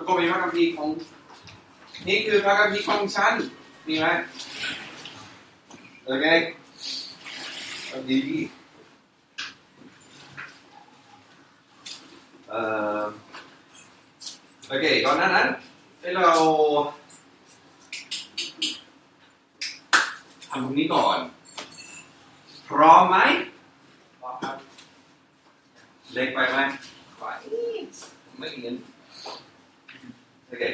ก็มีพระคัมภีร์ของนี่คือพระคัมภีร์ของฉันมีไหมโอเคดีโอเคก่อนหน้านั้นให้เราทำตรงนี้ก่อนพร้อมไหมพร้อมครับเล็กไปไหมไม่เงินโอเค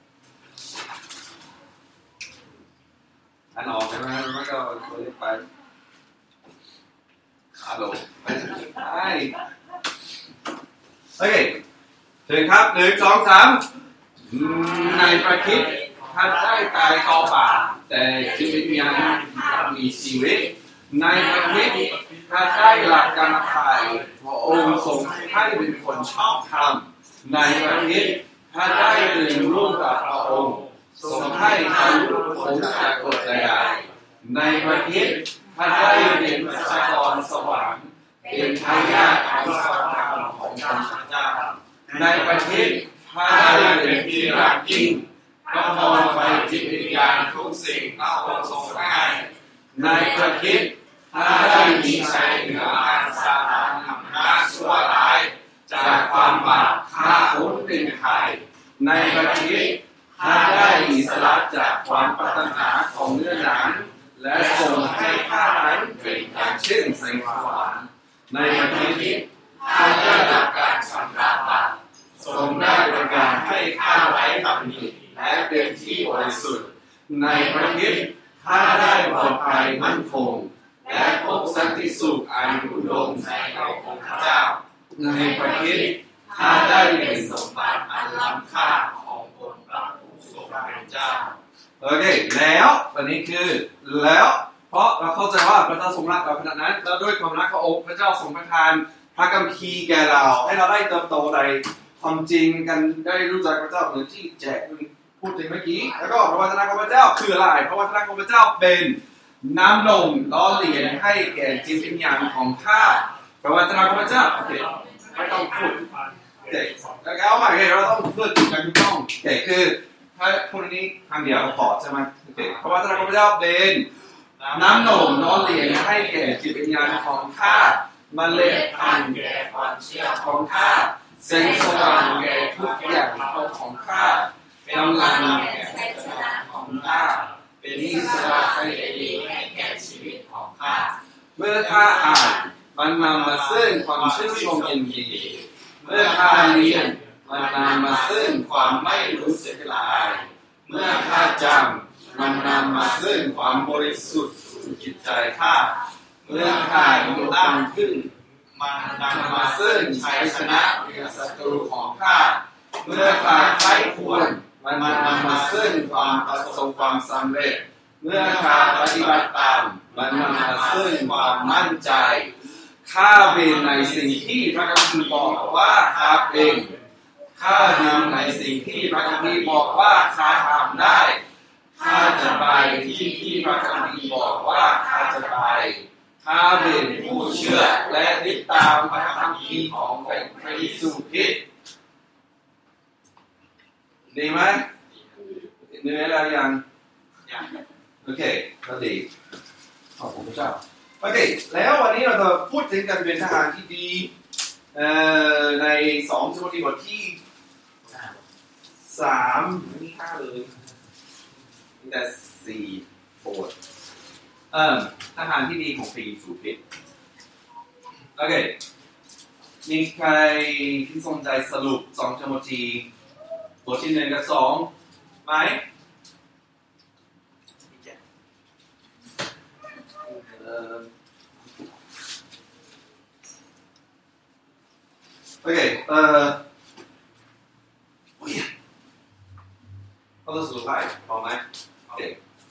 อันออกใช่ไหมมันก็ตัวเล็กไปฮัลโหลไปโอเคถึงครับ1 2 3ในประคิดท่านได้ตายต่อป่าแต่จิตวิญญาณมีชีวิตในประคิดท่านได้หลักการขายพระองค์ทรงให้เป็นคนชอบธรรมในประคิดท่านได้ตื่นรู้กับพระองค์ทรงให้ท่านพ้นจากกฎใดๆในประคิดท่านได้เป็นประชากรสวรรค์เป็นทายาทของสวรรค์ของพระเจ้าในประคิดท่านได้เป็นที่รักยิ่งพระพรไฟจิตวิญญาณทุกสิ่งพระองค์ทรงให้ในประคิดถ้าได้มีชัยเหนือมารซาตานอำนาจชั่วร้ายจากความบาปข้าพ้นเป็นไถ่ในประคิดถ้าได้อิสระจากความปรารถนาของเนื้อหนังและทรงให้ข้านั้นเป็นอย่างเช่นแสงสว่างในประคิดถ้าได้รับการชำระบาปทรงได้ประทานให้ข้าไว้ตำหนิและเป็นที่บริสุทธิ์ในประคิดถ้าได้ปลอดภัยมั่นคงและพบสันติสุขอันอุดมในองค์พระเจ้าในประคิดถ้าได้เป็นสมบัติอันล้ำค่าขององค์พระผู้ทรงเป็นเจ้าโอเคแล้ววันนี้คือแล้วเพราะเราเข้าใจว่าพระเจ้าทรงรักเราขนาดนั้นแล้วด้วยความรักขององค์พระเจ้าทรงประทานพระคัมภีร์แก่เราให้เราได้เติบโตในความจริงกันได้รู้จักพระเจ้าเหมือนที่แจกพูดถึงเมื่อกี้แล้วก็พระวจนะของพระเจ้าคืออะไรพระวจนะของพระเจ้าเป็นน้ำนมล้อเลียนให้แก่จิตวิญญาณของข้าพระวจนะของพระเจ้าโอเคไม่ต้องพูดโอเคแล้วก็เอาใหม่เราต้องพูดกันถูกต้องโอเคคือถ้าพูดนี้คำเดียวพอใช่ไหมโอเคพระวจนะของพระเจ้าเป็นน้ำนมล้อเลียนให้แก่จิตวิญญาณของข้าเมล็ดพันธุ์แก่ความเชื่อของข้าแสงสว่างแก่ทุกอย่างของข้ากำลังแก่ชัยชนะของข้าเป็นอิสระเสรีให้แก่ชีวิตของข้าเมื่อข้าอ่านมันนำมาซึ่งความชื่นชมยินดีเมื่อข้าเรียนมันนำมาซึ่งความไม่รู้สึกละอายเมื่อข้าจำมันนำมาซึ่งความบริสุทธิ์จิตใจข้าเมื่อข้าอยู่ตั้งขึ้นมันนำมาซึ่งชัยชนะเหนือศัตรูของข้าเมื่อข้าใคร่ครวญมันนำมาซึ่งความประสบความสำเร็จเมื่อข้าปฏิบัติตามมันนำมาซึ่งความมั่นใจข้าเป็นในสิ่งที่พระคัมภีร์บอกว่าข้าเป็นข้าทำในสิ่งที่พระคัมภีร์บอกว่าข้าทำได้ข้าจะไปที่พระคัมภีร์บอกว่าข้าจะไปข้าเป็นผู้เชื่อและติดตามพระคัมภีร์ของพระเยซูคริสต์ดีไหมเหนื่อยแล้วยังโอเคก็ดีขอบคุณพระเจ้าโอเคแล้ววันนี้เราจะพูดถึงการเป็นทหารที่ดีใน2 ทิโมธีบทที่3ไม่มี5เลยมีแต่4 บททหารที่ดีของพระเยซูคริสต์โอเคมีใครที่สนใจสรุป2 ทิโมธีบทที่1 กับ 2ไหมโอเคเราจะสรุปให้พอไหมโอเค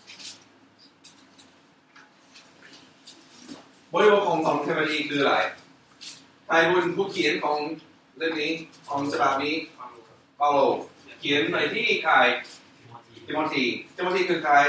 บริบทของ2 ทิโมธีคืออะไรใครเป็นผู้เขียนของเล่มนี้ของฉบับนี้เปาโลเขียนไปที่ใครทิโมธีคือใคร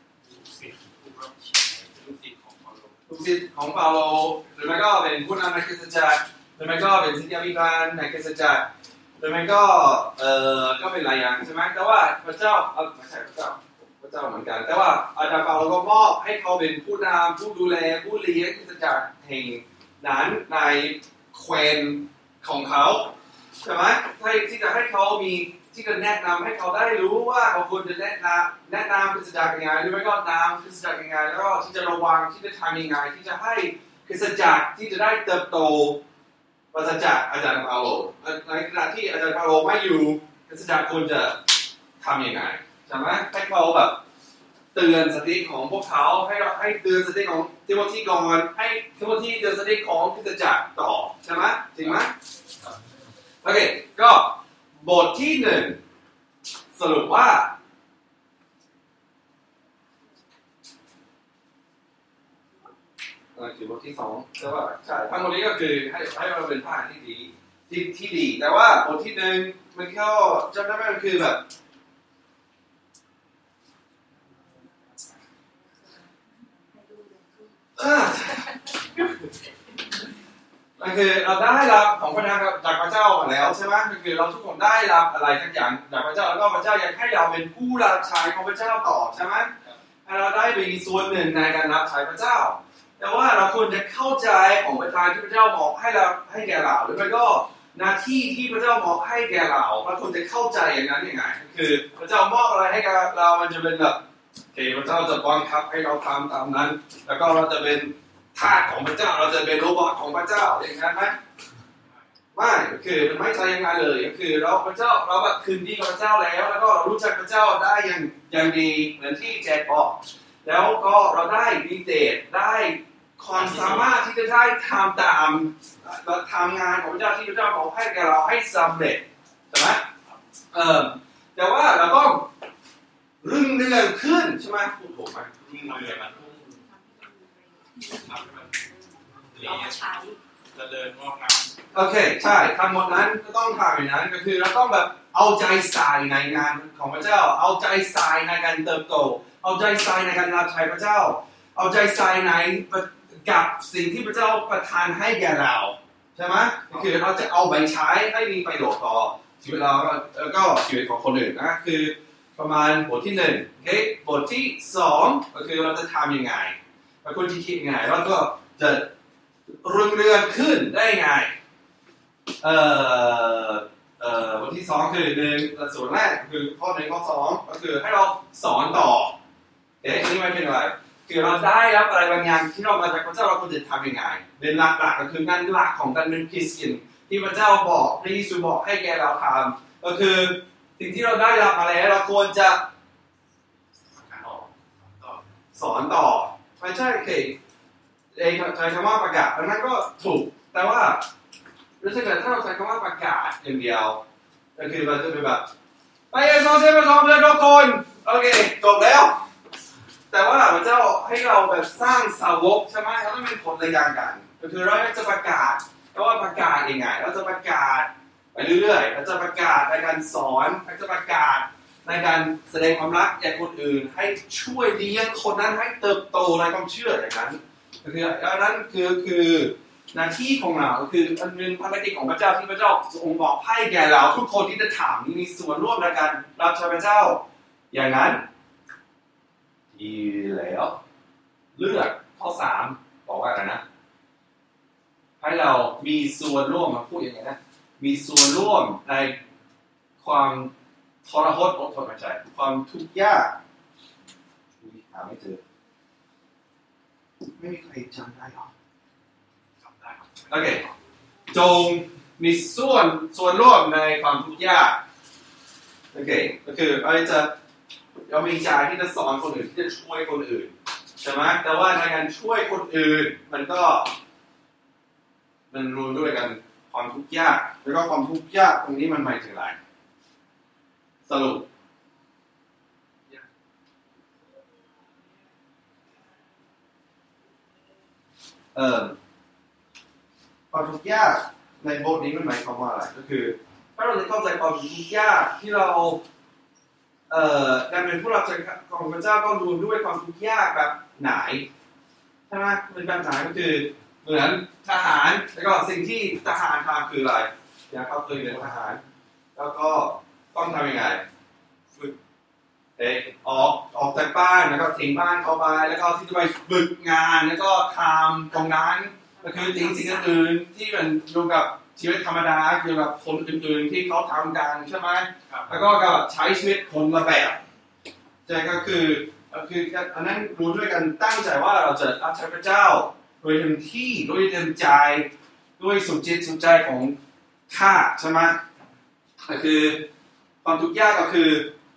ลูกศิษย์ของเปาโลหรือไม่ก็เป็นผู้นำในคริสตจักรหรือไม่ก็เป็นศิษยาภิบาลในคริสตจักรแต่มันก็ก็เป็นหลายอย่างใช่ไหมแต่ว่าพระเจ้าไม่ใช่พระเจ้าเหมือนกันแต่ว่าอาจารย์เปาโลก็มอบให้เขาเป็นผู้นำผู้ดูแลผู้เลี้ยงคริสตจักรแห่งนั้นในแคว้นของเขาใช่ไหมที่จะให้เขามีที่จะแนะนำให้เขาได้รู้ว่าเขาควรจะแนะนำคริสตจักรยังไงหรือไม่ก็นำคริสตจักรยังไงแล้วก็ที่จะระวังที่จะทำยังไงที่จะให้คริสตจักรที่จะได้เติบโตปราศจากอาจารย์เปาโลในขณะที่อาจารย์เปาโลไม่อยู่คริสตจักรควรจะทำยังไงใช่ไหมให้เขาแบบเตือนสติของพวกเขาให้เตือนสติของทิโมธีก่อนให้ทิโมธีเตือนสติของคริสตจักรต่อใช่ไหมจริงไหมโอเคก็บทที่หนึ่งสรุปว่าคือบทที่สองแต่ว่าใช่ทั้งหมดนี้ก็คือให้เราเป็นทหารที่ดีที่ดีแต่ว่าบทที่หนึ่งมันก็จำได้ไหมมันคือแบบมันคือเราได้รับของพระเจ้าจากพระเจ้ามาแล้วใช่ไหมมันคือเราทุกคนได้รับอะไรทั้งอย่างจากพระเจ้าแล้วก็พระเจ้ายังให้เราเป็นผู้รับใช้ของพระเจ้าต่อใช่ไหมให้เราได้มีส่วนหนึ่งในการรับใช้พระเจ้าแต่ว่าเราควรจะเข้าใจของประทานที่พระเจ้ามอบให้แก่เราหรือไม่ก็หน้าที่ที่พระเจ้ามอบให้แก่เราเราควรจะเข้าใจอย่างนั้นยังไงคือพระเจ้ามอบอะไรให้กับเรามันจะเป็นแบบพระเจ้าจะบังคับให้เราทำตามนั้นแล้วก็เราจะเป็นทาสของพระเจ้าเราจะเป็นโรบอทของพระเจ้าอย่างนั้นไหมไม่คือมันไม่ใช่อย่างนั้นเลยก็คือเราพระเจ้าเราแบบคืนดีกับพระเจ้าแล้วก็เรารู้จักพระเจ้าได้อย่างดีเหมือนที่แจ็คบอกแล้วก็เราได้ดีเดตได้ความสามารถที่จะได้ทำตามเราทำงานของพระเจ้าที่พระเจ้าบอกให้แก่เราให้สำเร็จใช่ไหมแต่ว่าเราต้องรุ่งเรืองขึ้นใช่ไหมพูดถูกไหมรุ่งเรืองเราใช้จะเดินงอกงามโอเคใช่ทั้งหมดนั้นก็ต้องทำอย่างนั้นก็คือเราต้องแบบเอาใจใส่ในงานของพระเจ้าเอาใจใส่ในการเติบโตเอาใจใส่ในการรับใช้พระเจ้าเอาใจใส่ในกับสิ่งที่พระเจ้าประทานให้แก่เราใช่ไหมก็คือเราจะเอาไปใช้ให้มีประโยชน์ต่อชีวิตเราแล้วก็ชีวิตของคนอื่นนะคือประมาณบทที่หนึ่งโอเคบทที่สองก็คือเราจะทำยังไงเราควรจะคิดยังไงแล้วก็จะรุ่งเรืองขึ้นได้ไงบทที่สองคือหนึ่งส่วนแรกคือข้อหนึ่งข้อสองก็คือให้เราสอนต่อเอ๊ะนี่ไม่เป็นอะไรคือเราได้รับอะไรบางอย่างที่เรามาจากพระเจ้าเราควรจะทำยังไงเป็นหลักๆก็คืองานหลักของการเป็นคริสเตียนที่พระเจ้าบอกพระเยซูบอกให้แกเราทำก็คือสิ่งที่เราได้รับมาแล้วเราควรจะสอนต่อไม่ใช่โอเคใช้คำว่าประกาศนั้นก็ถูกแต่ว่ารู้สึกว่าถ้าเราใช้คำว่าประกาศอย่างเดียวก็คือเราจะเป็นแบบไปเอโซเซมาทองเพื่อนทุกคนโอเคจบแล้วแต่ว่าพระเจ้าให้เราแบบสร้างสาวกใช่ไหมเราต้องเป็นคนละอย่างกันก็คือเราจะประกาศแต่ว่าประกาศยังไงเราจะประกาศไปเรื่อยๆเราจะประกาศในการสอนเราจะประกาศในการแสดงความรักแก่คนอื่นให้ช่วยเลี้ยงคนนั้นให้เติบโตในความเชื่ออย่างนั้นคืออันนั้นคือหน้าที่ของเราคืออันเป็นภารกิจของพระเจ้าที่พระเจ้าทรงบอกให้แก่เราทุกคนที่จะถามมีส่วนร่วมในการรับใช้พระเจ้าอย่างนั้นดีแล้วเลือกข้อ3บอกว่าอะไรนะให้เรามีส่วนร่วมมาพูดอย่างไรนะมีส่วนร่วมในความทรหดอดทนใจความทุกข์ยากหาไม่เจอไม่มีใครจำได้หรอจำได้โอเคจงมีส่วนร่วมในความทุกข์ยากโอเคก็คือเรามีใจที่จะสอนคนอื่นที่จะช่วยคนอื่นใช่ไหมแต่ว่าในการช่วยคนอื่นมันรวมด้วยกันความทุกข์ยากแล้วก็ความทุกข์ยากตรงนี้มันหมายถึงอะไรสรุปความทุกข์ยากในบทนี้มันหมายความว่าอะไรก็คือถ้าเราจะเข้าใจความทุกข์ยากที่เราการเป็นผู้รับใช้ของพระเจ้าก็รวมด้วยความทุกข์ยากแบบไหนใช่ไหมเป็นแบบไหนก็คือเหมือนทหารแล้วก็สิ่งที่ทหารทำคืออะไรอย่างเขาเคยเป็นทหารแล้วก็ต้องทำยังไงฝึกออกจากบ้านแล้วก็ทิ้งบ้านเข้าไปแล้วก็ที่จะไปฝึกงานแล้วก็ทำตรงนั้นก็คือสิ่งอื่นที่มันดูกับชีวิตธรรมดาเกี่ยวกับคนอื่นๆที่เขาทำกันใช่ไหมแล้วก็ใช้ชีวิตคนละแบบแต่ก็คืออันนั้นรู้ด้วยกันตั้งใจว่าเราจะรับใช้พระเจ้าโดยเต็มที่โดยเต็มใจด้วยสุดจิตสุดใจของข้าใช่ไหมก็คือความทุกข์ยากก็คื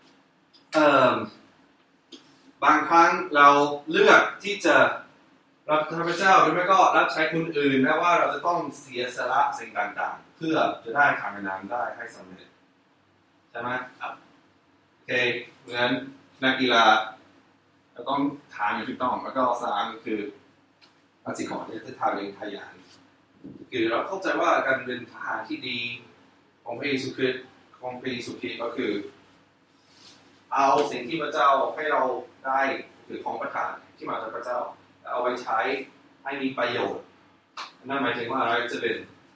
อบางครั้งเราเลือกที่จะรับใช้พระเจ้าหรือไม่ก็รับใช้คนอื่นแม้ว่าเราจะต้องเสียสละสิ่งต่างๆเพื่อจะได้ทำงานได้ให้สำเร็จใช่ไหมครับโอเคเหมือนนักกีฬาเราต้องทานอย่างถูกต้องแล้วก็สามคืออาชีพของจะทำอย่างขยันคือเราเข้าใจว่าการเป็นทหารที่ดีของพระเยซูคริสต์ก็คือเอาสิ่งที่พระเจ้าให้เราได้คือของประทานที่มาจากพระเจ้าเอาไปใช้ให้มีประโยชน์นั่นหมายถึงว่าเราจะเป็น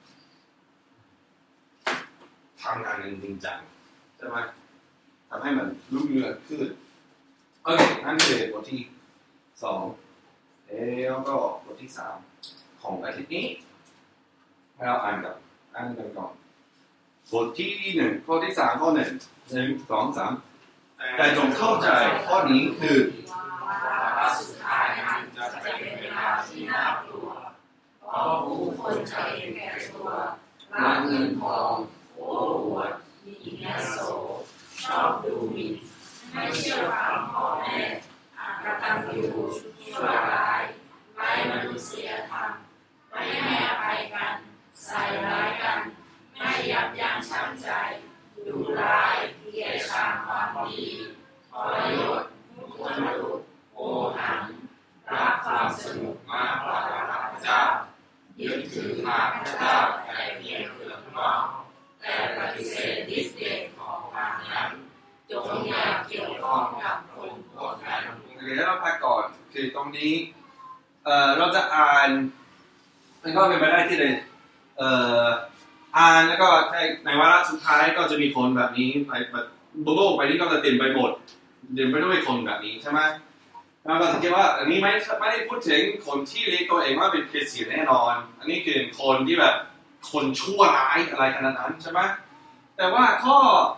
ทำงานจริงจังใช่ไหมทำให้มันรุ่งเรืองขึ้นโอเคนั่นคือบทที่2แล้วก็บทที่3ของอาทิตย์นี้ให้เราอ่านกันก่อนบทที่1ข้อที่3ข้อ1 2 3แต่จงเข้าใจข้อนี้คือสุดท้ายนั้นจะเป็นเวลาที่น่ากลัวเพราะผู้คนจะเห็นแก่ตัวรักเงินทองโอ้อวดมียโสชอบดูหมิ่นไม่เชื่อฟังพ่อแม่อกตัญญูชั่วร้ายไร้มนุษยธรรมไม่ให้อภัยกันใส่ร้ายกันไม่ยับยั้งชั่งใจดุร้ายเกลียดชังความดีทรยศมุขลุโอหังรักความสนุกมากกว่ารักพระเจ้ายึดถือทางพระเจ้าแต่เพียงเพื่อนน้องแต่ปฏิเสธฤทธิ์เดชของทางนั้นจงอย่าเกี่ยวข้องกับคนพวกนั้นเดี๋ยวเราพักก่อนคือตรงนี้เราจะอ่านมันก็เป็นไปได้ที่เลยอ่านแล้วก็ในวาระสุดท้ายก็จะมีคนแบบนี้ไปโลกไปนี้ก็จะเต็มไปหมดเต็มไปด้วยคนแบบนี้ใช่ไหมเราก็สังเกตว่าอันนี้ไม่ได้พูดถึงคนที่เรียกตัวเองว่าเป็นคริสเตียนแน่นอนอันนี้คือคนที่แบบคนชั่วร้ายอะไรขนาดนั้นใช่ไหมแต่ว่าข้อ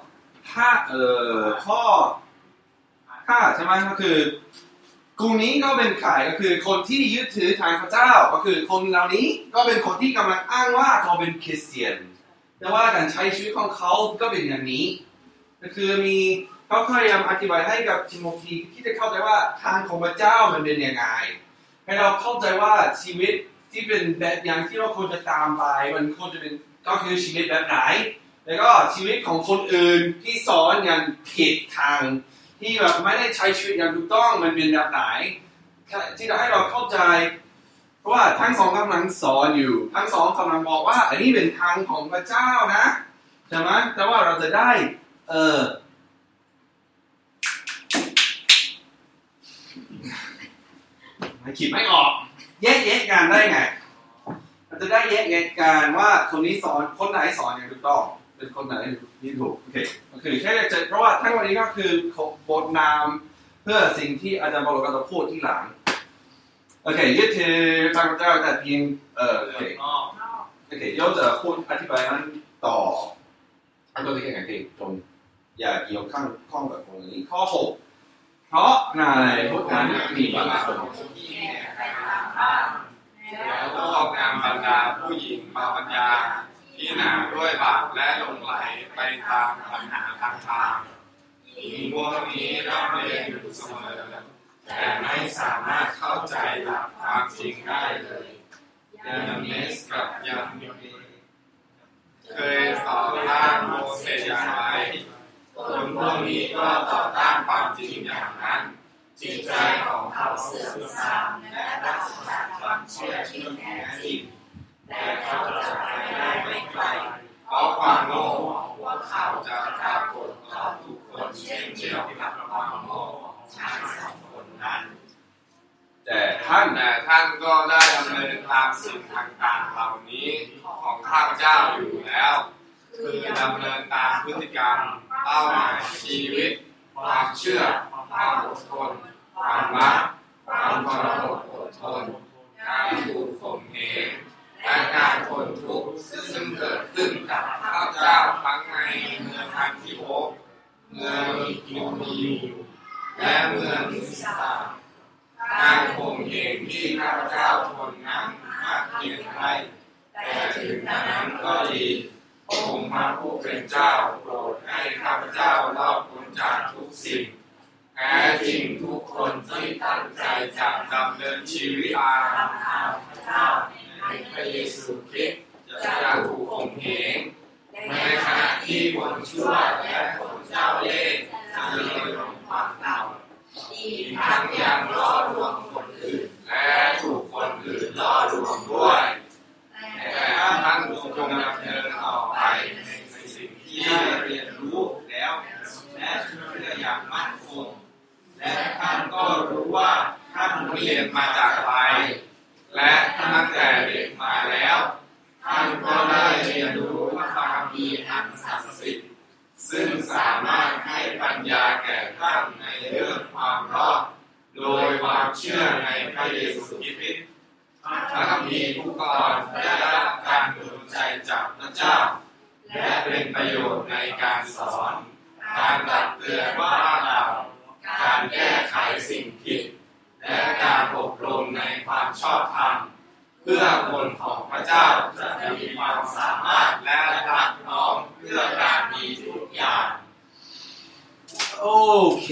ใช่ไหมก็คือกลุ่มนี้ก็เป็นข่ายก็คือคนที่ยึดถือทางพระเจ้าก็คือคนเหล่านี้ก็เป็นคนที่กำลังอ้างว่าเขาเป็นคริสเตียนแต่ว่าการใช้ชีวิตของเขาก็เป็นอย่างนี้ก็คือเขาพยายามอธิบายให้กับทิโมธีที่จะเข้าใจว่าทางของพระเจ้ามันเป็นยังไงให้เราเข้าใจว่าชีวิตที่เป็นแบบอย่างที่เราควรจะตามไปมันควรจะเป็นก็คือชีวิตแบบไหนแล้วก็ชีวิตของคนอื่นที่สอนอย่างผิดทางที่แบบไม่ได้ใช้ชีวิตอย่างถูกต้องมันเป็นแบบไหนที่จะให้เราเข้าใจเพราะว่าทั้งสองกำลังสอนอยู่ทั้งสองกำลังบอกว่าอันนี้เป็นทางของพระเจ้านะใช่ไหมแต่ว่าเราจะได้คิดไม่ออกแยกกันได้ไงเราจะได้แยกกันว่าคนนี้สอนคนไหนสอนอย่างถูกต้องเป็นคนไหนที่ถูกโอเคแค่จะเพราะว่าทั้งวันนี้ก็คือบทนามเพื่อสิ่งที่อาจารย์บอลก็จะพูดที่หลังโอเคยึดถือทางพระเจ้าแต่เพียงโอเคโยจะพูดอธิบายนั้นต่ออันตัวที่แข่งตรงอย่าเกี่ยวข้องกับตรงนี้ข้อ6เพราะในพวกนั้นมีบางคนที่ไปตามบ้านแล้วก็ครอบงำบรรดาผู้หญิงบาปัญญาที่หนาด้วยบาปและหลงไหลไปตามปัญหาต่างๆหญิงพวกนี้ร่ำเรียนอยู่เสมอแต่ไม่สามารถเข้าใจหลักความจริงได้เลยยาเนสกับยามิเนเคยต่อต้านโมเสสอย่างไรคนพวกนี้ก็ต่อต้านความจริงอย่างนั้นจิตใจของเขาเสื่อมทรามและปราศจากความเชื่อที่แท้จริงแต่เขาจะไปได้ไม่ไกลเพราะความโง่ของพวกเขาจะปรากฏต่อทุกคนเช่นเดียวกับความโง่ของชาย2 คนนั้นแต่ท่านก็ได้ดำเนินตามสิ่งต่างๆเหล่านี้ของข้าพเจ้าอยู่แล้วคคือดำเนินตามพฤติกรรมเป้าหมายชีวิตความเชื่อความอดทนความรักความทรหดอดทนการถูกข่มเหงและการทนทุกข์ซึ่งเกิดขึ้นกับข้าพเจ้าทั้งในเมืองอันทิโอคเมืองอิโนีและเมืองลิสาการข่มเหงที่ข้าพเจ้าทนนั้นมากเพียงไรแต่ถึงนั้นก็ดีองค์พระผู้เป็นเจ้าโปรดให้ข้าพเจ้ารอดพ้นจากทุกสิ่งแท้จริงทุกคนที่ตั้งใจจะดำเนินชีวิตตามข้าพเจ้าในพระเยซูคริสต์จะถูกข่มเหงในขณะที่คนชั่วและคนเจ้าเล่ห์จะเลื่อนลงความต่ำอีกทั้งยังล่อลวงคนอื่นและถูกคนอื่นล่อลวงด้วยแต่ท่านจงดำเนินต่อไปในสิ่งที่เรียนรู้แล้วและเชื่ออย่างมั่นคงและท่านก็รู้ว่าท่านเรียนมาจากอะไรและตั้งแต่เด็กมาแล้วท่านก็ได้เรียนรู้พระคัมภีร์อันศักดิ์สิทธิ์ซึ่งสามารถให้ปัญญาแก่ท่านในเรื่องความรอดโดยความเชื่อในพระเยซูคริสต์พระคัมภีร์ทุกตอนได้รับการดลใจจากพระเจ้าและเป็นประโยชน์ในการสอนการตักเตือนว่าเราการแก้ไขสิ่งผิดและการอบรมในความชอบธรรมเพื่อคนของพระเจ้าจะมีความสามารถและรักน้อมเพื่อการดีทุกอย่างโอเค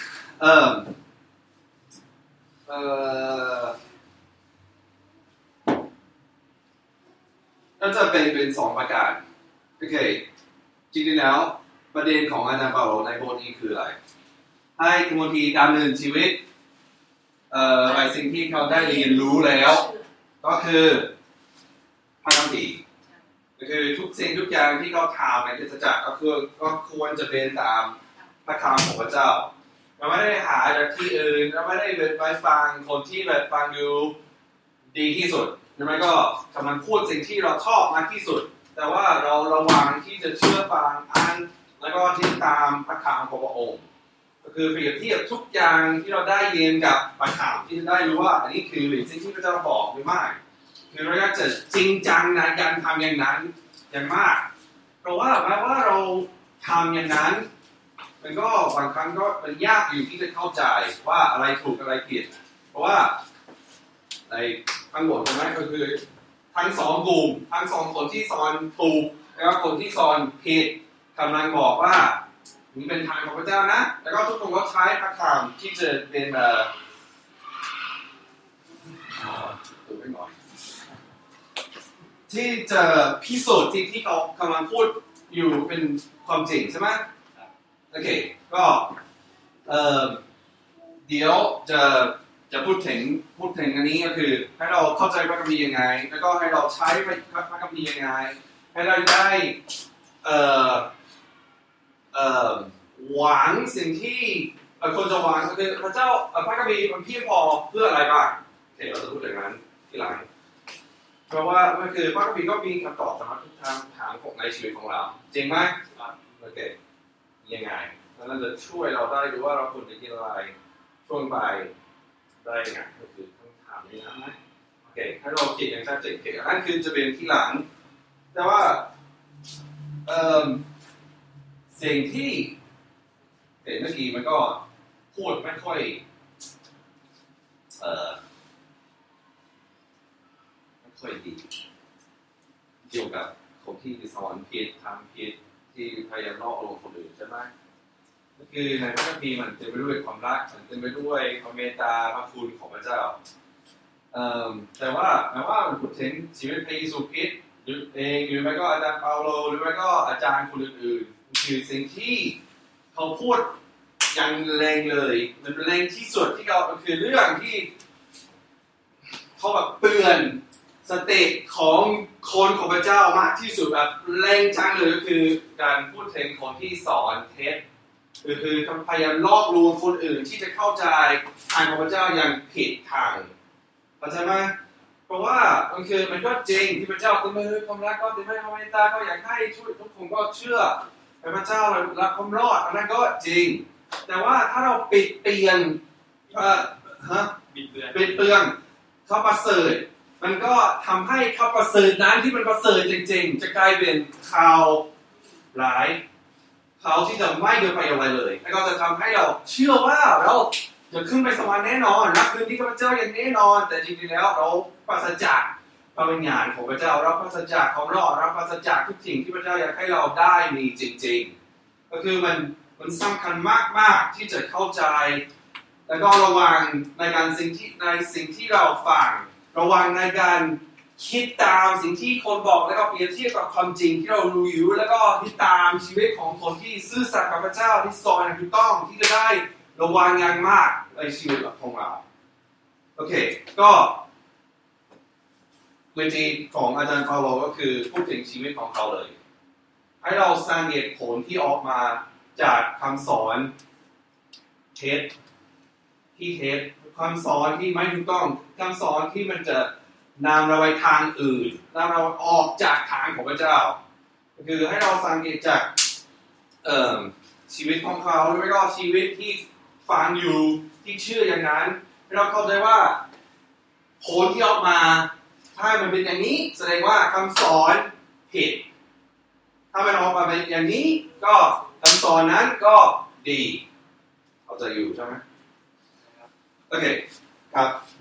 ก็จะเป็นสองประการโอเคจริงๆแล้วประเด็นของอาจารย์เปาโลในบทนี้คืออะไรให้ทิโมธีดำเนินชีวิตในสิ่งที่เขาได้เรียนรู้แล้วก็คือพระคัมภีร์ก็คือทุกสิ่งทุกอย่างที่เขาทำในคริสตจักรก็ควรจะเป็นตามพระคำของพระเจ้าเราไม่ได้หาจากที่อื่นเราไม่ได้ไปฟังคนที่แบบฟังดูดีที่สุดหรือไม่ก็กำลังพูดสิ่งที่เราชอบมากที่สุดแต่ว่าเราระวังที่จะเชื่อฟังอ่านแล้วก็ที่ตามพระคำของพระองค์ก็คือเปรียบเทียบทุกอย่างที่เราได้เรียนกับพระคำที่ได้รู้ว่าอันนี้คือสิ่งที่พระเจ้าบอกหรือไม่คือเราอยากจะจริงจังในการทำอย่างนั้นอย่างมากเพราะว่าแม้ว่าเราทำอย่างนั้นมันก็บางครั้งก็มันยากอยู่ที่จะเข้าใจว่าอะไรถูกอะไรผิดเพราะว่าในทั้งหมดใช่ไหมก็คือทั้งสองกลุ่มทั้งสองคนที่สอนถูกแล้วก็คนที่สอนผิดกำลังบอกว่านี่เป็นทางของพระเจ้านะแล้วก็ทุกคนก็ใช้พระคำที่จะเป็นที่จะพิสูจน์ที่เขากำลังพูดอยู่เป็นความจริงใช่ไหมโอเคก็เดี๋ยวจะพูดถึงอันนี้ก็คือให้เราเข้าใจพระคัมภีร์ยังไงแล้วก็ให้เราใช้พระคัมภีร์ยังไงให้เราได้หวังสิ่งที่คนจะหวังก็คือพระเจ้าพระคัมภีร์มันเพียงพอเพื่ออะไรบ้างโอเคเราจะพูดอย่างนั้นทีหลังเพราะว่ามันคือพระคัมภีร์ก็มีคำตอบสำหรับทุกคำถามของในชีวิตของเราจริงไหมโอเคยังไงแล้วเราจะช่วยเราได้ดูว่าเราควรจะกินอะไรช่วงไปได้ยังไงก็คือต้องถามนี้นะโอเคให้เราคิดอย่างชัดเจนโอเคนั่นคือจะเป็นที่หลังแต่ว่าสิ่งที่เมื่อกี้มันก็พูดไม่ค่อยดีเกี่ยวกับคนที่สอนผิดทำผิดที่พยายามล่อลวงคนอื่นใช่ไหมก็คือในพระคัมภีร์มันเต็มไปด้วยความรักมันเต็มไปด้วยความเมตตาพระคุณของพระเจ้าแต่ว่าแม้ว่ามันพูดถึงชีวิตพระเยซูคริสต์เองหรือไม่ก็อาจารย์เปาโลหรือไม่ก็อาจารย์คนอื่นๆคือสิ่งที่เขาพูดอย่างแรงเลยมันแรงที่สุดที่เขาคือเรื่องที่เขาแบบเตือนสติของคนของพระเจ้ามากที่สุดแบบแรงจังเลยก็คือการพูดถึงคนที่สอนเท็จคือพยายามลอกลวงคนอื่นที่จะเข้าใจทางของพระเจ้าอย่างผิดทางเข้าใจไหมเพราะว่ามันก็จริงที่พระเจ้าเต็มไปด้วยความรักก็เต็มไปด้วยความเมตตาก็อยากให้ช่วยทุกคนก็เชื่อพระเจ้ารักความรอดอันนั้นก็จริงแต่ว่าถ้าเราปิดเปลี่ยนปิดเตือนเขาประเสริฐมันก็ทำให้เขาประเสริฐนั้นที่มันประเสริฐจริงๆจะกลายเป็นข่าวร้ายเขาที่จะไม่เดินไปอะไรเลยแล้วก็จะทำให้เราเชื่อว่าเราจะขึ้นไปสวรรค์แน่นอนรับคืนที่พระเจ้าอย่างแน่นอนแต่จริงๆแล้วเราปราศจากพระวิญญาณของพระเจ้าเราปราศจากความรอดเราปราศจากทุกสิ่งที่พระเจ้าอยากให้เราได้มีจริงๆก็คือมันสำคัญมากๆที่จะเข้าใจแล้วก็ระวังในสิ่งที่เราฟังระวังในการคิดตามสิ่งที่คนบอกแล้วก็เปรียบเทียบกับความจริงที่เรารู้อยู่แล้วก็ที่ตามชีวิตของคนที่ซื่อสัตย์กับพระเจ้าที่สอนอย่างถูกต้องที่จะได้ระวังงานมากในชีวิตของเราโอเคก็วิธีของอาจารย์เปาโลก็คือพูดถึงชีวิตของเขาเลยให้เราสังเกตผลที่ออกมาจากคำสอนเท็จคำสอนที่ไม่ถูกต้องคำสอนที่มันจะนำเราไปทางอื่นนำเราออกจากทางของพระเจ้าคือให้เราสังเกตจากชีวิตของเขาแล้วก็ชีวิตที่ฟังอยู่ที่เชื่ออย่างนั้นเราเข้าใจว่าผลที่ออกมาถ้ามันเป็นอย่างนี้แสดงว่าคำสอนผิดถ้ามันออกมาเป็นอย่างนี้ก็คำสอนนั้นก็ดีเข้าใจอยู่ใช่ไหมโอเคครับไป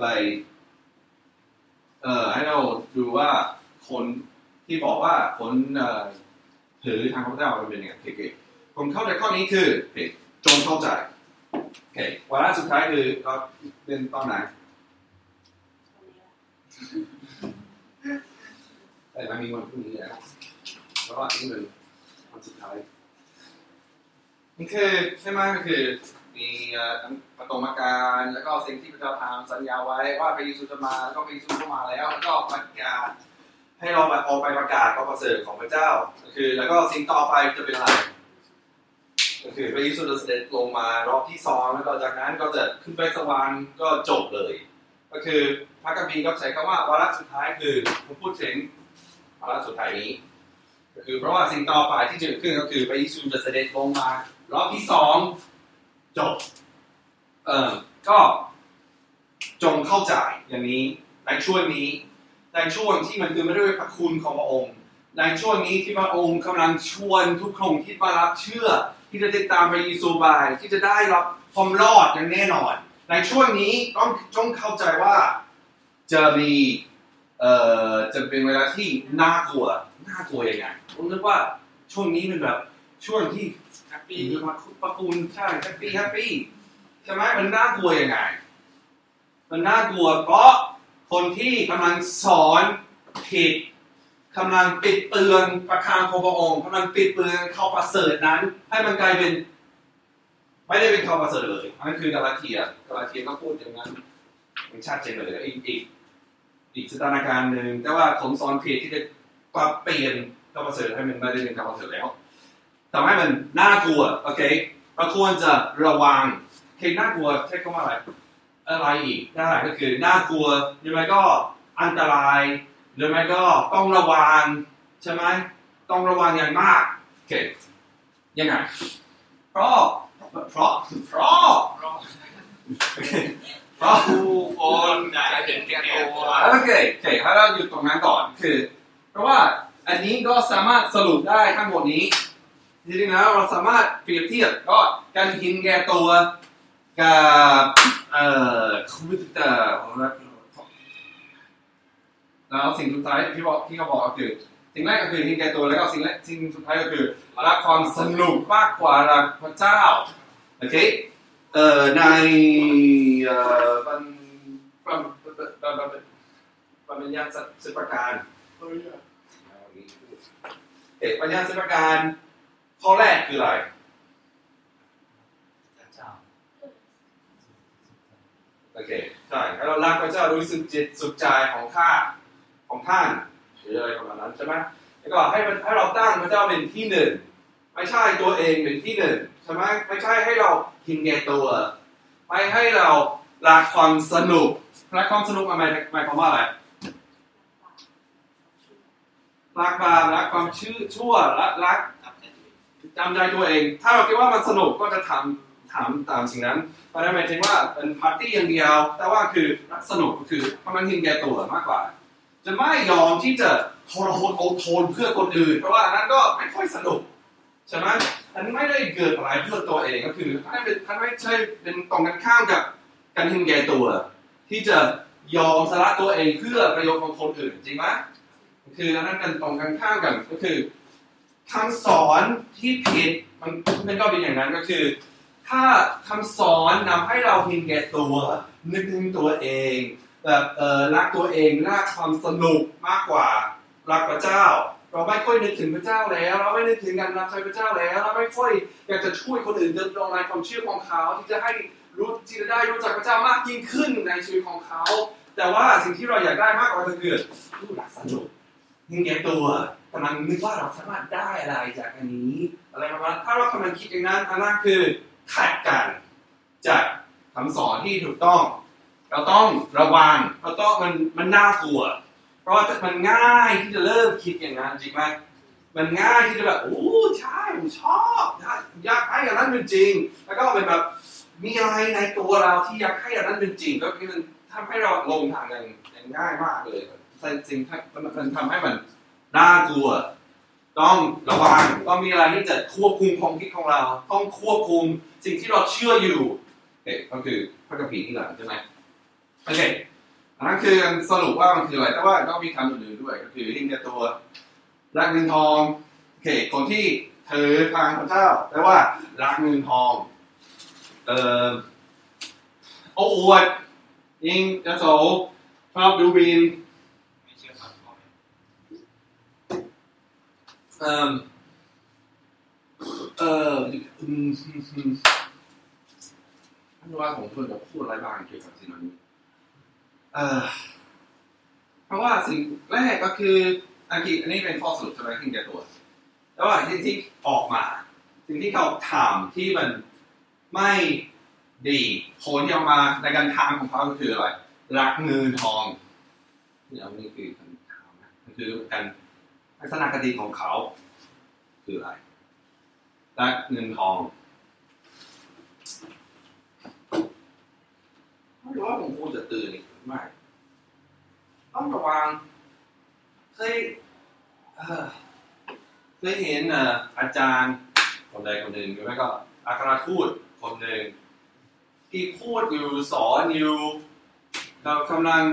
ให้เราดูว่าคนที่บอกว่าคนถือทางพระเจ้าเป็นยังไงโอเคผมเข้าใจข้อนี้คือจงเข้าใจโอเควาระสุดท้ายคือเราเป็นตอนไหนแต่มันมีวันพรุ่งนี้แล้วแล้วอันนี้เป็นวันสุดท้ายนี่คือใช่ไหมก็คือมีประตมการแล้วก็สิ่งที่พระเจ้าทำสัญญาไว้ว่าพระเยซูจะมาแล้วก็พระเยซูเข้ามาแล้วก็ประกาศให้เราออกไปประกาศความประเสริฐของพระเจ้าก็คือแล้วก็สิ่งต่อไปจะเป็นอะไรก็คือพระเยซูจะเสด็จลงมารอบที่2แล้วก็จากนั้นก็จะขึ้นไปสวรรค์ก็จบเลยก็คือพระคัมภีร์ก็ใช้คำว่าวาระสุดท้ายคือผมพูดถึงวาระสุดท้ายนี้ก็คือเพราะว่าสิ่งต่อไปที่จะเกิดขึ้นก็คือพระเยซูจะเสด็จลงมารอบที่2จบก็จงเข้าใจอย่างนี้ในช่วงนี้ในช่วงที่มันคือไม่ด้วยพระคุณของพระองค์ในช่วงนี้ที่พระองค์กำลังชวนทุกคนที่มารับเชื่อที่จะติดตามพระเยซูไปที่จะได้รับความรอดอย่างแน่นอนในช่วงนี้ต้องจงเข้าใจว่าจะมีจะเป็นเวลาที่น่ากลัวยังไงผมนึกว่าช่วงนี้มันแบบช่วงที่แฮปปี้มีประคุณใช่แฮปปี้ใช่ไหมมันน่ากลัวยังไงมันน่ากลัวเพราะคนที่กำลังสอนผิดกำลังปิดเตือนประการของพระองค์กำลังปิดเตือนข่าวประเสริฐนั้นให้มันกลายเป็นไม่ได้เป็นข่าวประเสริฐเลยอันนั้นคือกาลาเทียก็พูดอย่างนั้นมันชัดเจนเลยอีกสถานการณ์หนึ่งแต่ว่าคนสอนผิดที่จะปรับเปลี่ยนข่าวประเสริฐให้มันไม่ได้เป็นข่าวประเสริฐแล้วทำให้มันน่ากลัวโอเคเราควรจะระวังน่ากลัวใช้คำว่าอะไรอีกได้ก็คือน่ากลัวหรือไม่ก็อันตรายหรือไม่ก็ต้องระวังใช่ไหมต้องระวังอย่างมากโอเคยังไงเพราะผู้คนจะเห็นแก่ตัวโอเคให้เราหยุดตรงนั้นก่อนคือเพราะว่าอันนี้ก็สามารถสรุปได้ทั้งหมดนี้จริงๆแล้วเราสามารถเปรียบเทียบก็การเห็นแก่ตัวกับคอมพิวเตอร์แล้วสิ่งสุดท้ายที่เขาบอกก็คือสิ่งแรกก็คือเห็นแก่ตัวแล้วก็สิ่งสุดท้ายก็คือรักความสนุกมากกว่ารักพระเจ้าโอเคในปัญญาสิบประการปัญญาสิบประการข้อแรกคืออะไรโอเคใช่ให้เรารักพระเจ้ารู้สึกจิตสุขใจของท่านหรืออะไรประมาณนั้นใช่ไหมแล้วก็ให้เราตั้งพระเจ้าเป็นที่หนึ่งไม่ใช่ตัวเองเป็นที่หนึ่งใช่ไหมไม่ใช่ให้เราเห็นแก่ตัวไม่ให้เรารักความสนุกหมายความว่าอะไรรักบาปรักความชั่วรักจำใจตัวเองถ้าเราคิดว่ามันสนุกก็จะทำตามสิ่งนั้นเพราะนั้นหมายถึงว่าเป็นปาร์ตี้อย่างเดียวแต่ว่าคือรักสนุกก็คือเพราะมันเห็นแก่ตัวมากกว่าจะไม่ยอมที่จะทรหดอดทนเพื่อคนอื่นเพราะว่านั้นก็ไม่ค่อยสนุกใช่ไหมอันไม่ได้เกิดอะไรเพื่อตัวเองก็คือท่านไม่ใช่เป็นตรงกันข้ามกับการเห็นแก่ตัวที่จะยอมสละตัวเองเพื่อประโยชน์ของคนอื่นจริงไหมคืออันนั้นเป็นตรงกันข้ามกันก็คือคำสอนที่ผิดมันก็เป็นอย่างนั้นก็คือถ้าคำสอนนำให้เราเห็นแก่ตัวนึกถึงตัวเองแบบรักตัวเองรักความสนุกมากกว่ารักพระเจ้าเราไม่ค่อยนึกถึงพระเจ้าแล้วเราไม่นึกถึงการรับใช้พระเจ้าแล้วเราไม่ค่อยอยากจะช่วยคนอื่นเดินตรงในความเชื่อของเขาที่จะได้รู้จักพระเจ้ามากยิ่งขึ้นในชีวิตของเขาแต่ว่าสิ่งที่เราอยากได้มากกว่าคือรักสนุกเห็นแก่ตัวกำลังนึกว่าเราสามารถได้อะไรจากอันนี้อะไรประมาณถ้าเรากำลังคิดอย่างนั้นอันนั้นคือขัดกันจากคำสอนที่ถูกต้องเราต้องระวังเราต้องมันน่ากลัวเพราะว่ามันง่ายที่จะเริ่มคิดอย่างนั้นจริงไหมมันง่ายที่จะแบบโอ้ใช่ผมชอบอยากให้อย่างนั้นเป็นจริงแล้วก็เป็นแบบมีอะไรในตัวเราที่อยากให้อย่างนั้นเป็นจริงก็คือมันทำให้เราลงทางอย่างง่ายมากเลยแต่จริงมันทำให้มันน่ากลัวต้องระวังต้องมีอะไรที่จะควบคุมความคิดของเราต้องควบคุมสิ่งที่เราเชื่ออยู่ก็คือพระคัมภีร์ที่หลังใช่ไหมโอเคอันนั้นคือสรุปว่ามันคืออะไรแต่ว่าก็มีคำอื่นๆด้วยก็คือเห็นแก่ตัวรักเงินทองโอเคคนที่ถือทางพระเจ้าแต่ว่ารักเงินทองโอ้อวดยิงจะโสชอบดูบินไม่เชื่อฟังพ่อแม่ไม่รู้ว่าผมควรจะพูดอะไรบ้างเกี่ยวกับสิ่งนี้เพราะว่าสิ่งแรกก็คืออันนี้เป็นข้อสรุปใช่ไหมที่แก่ตัวแต่ว่าที่ออกมาสิ่งที่เขาทำที่มันไม่ดีผลที่ออกมาในการทำของเขาก็คืออะไรรักเงินทองนี่คือคำถามนะคือการลักษณะคติของเขาคืออะไรรักเงินทองไม่รู้ว่าผมควรจะตื่นอีกหรือไม่ต้องระวังเคยเห็นอาจารย์คนใดคนหนึ่งหรือไม่ก็อัครทูตคนหนึ่งที่พูดอยู่สอนอยู่เรากำลัง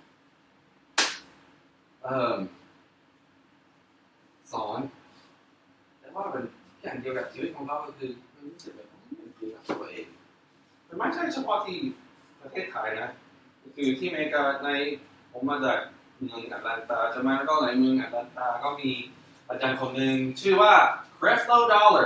สอนแต่ว่าเป็นอย่างเดียวกับชีวิตของเราก็คือมันรู้สึกแบบมันคือรักตัวเองมันไม่ใช่เฉพาะที่ประเทศไทยนะคือที่อเมริกาในผมมาจากเมืองแอตแลนตาใช่ไหมแล้วก็ในเมืองแอตแลนตาก็มีอาจารย์คนหนึ่งชื่อว่า Creflo Dollar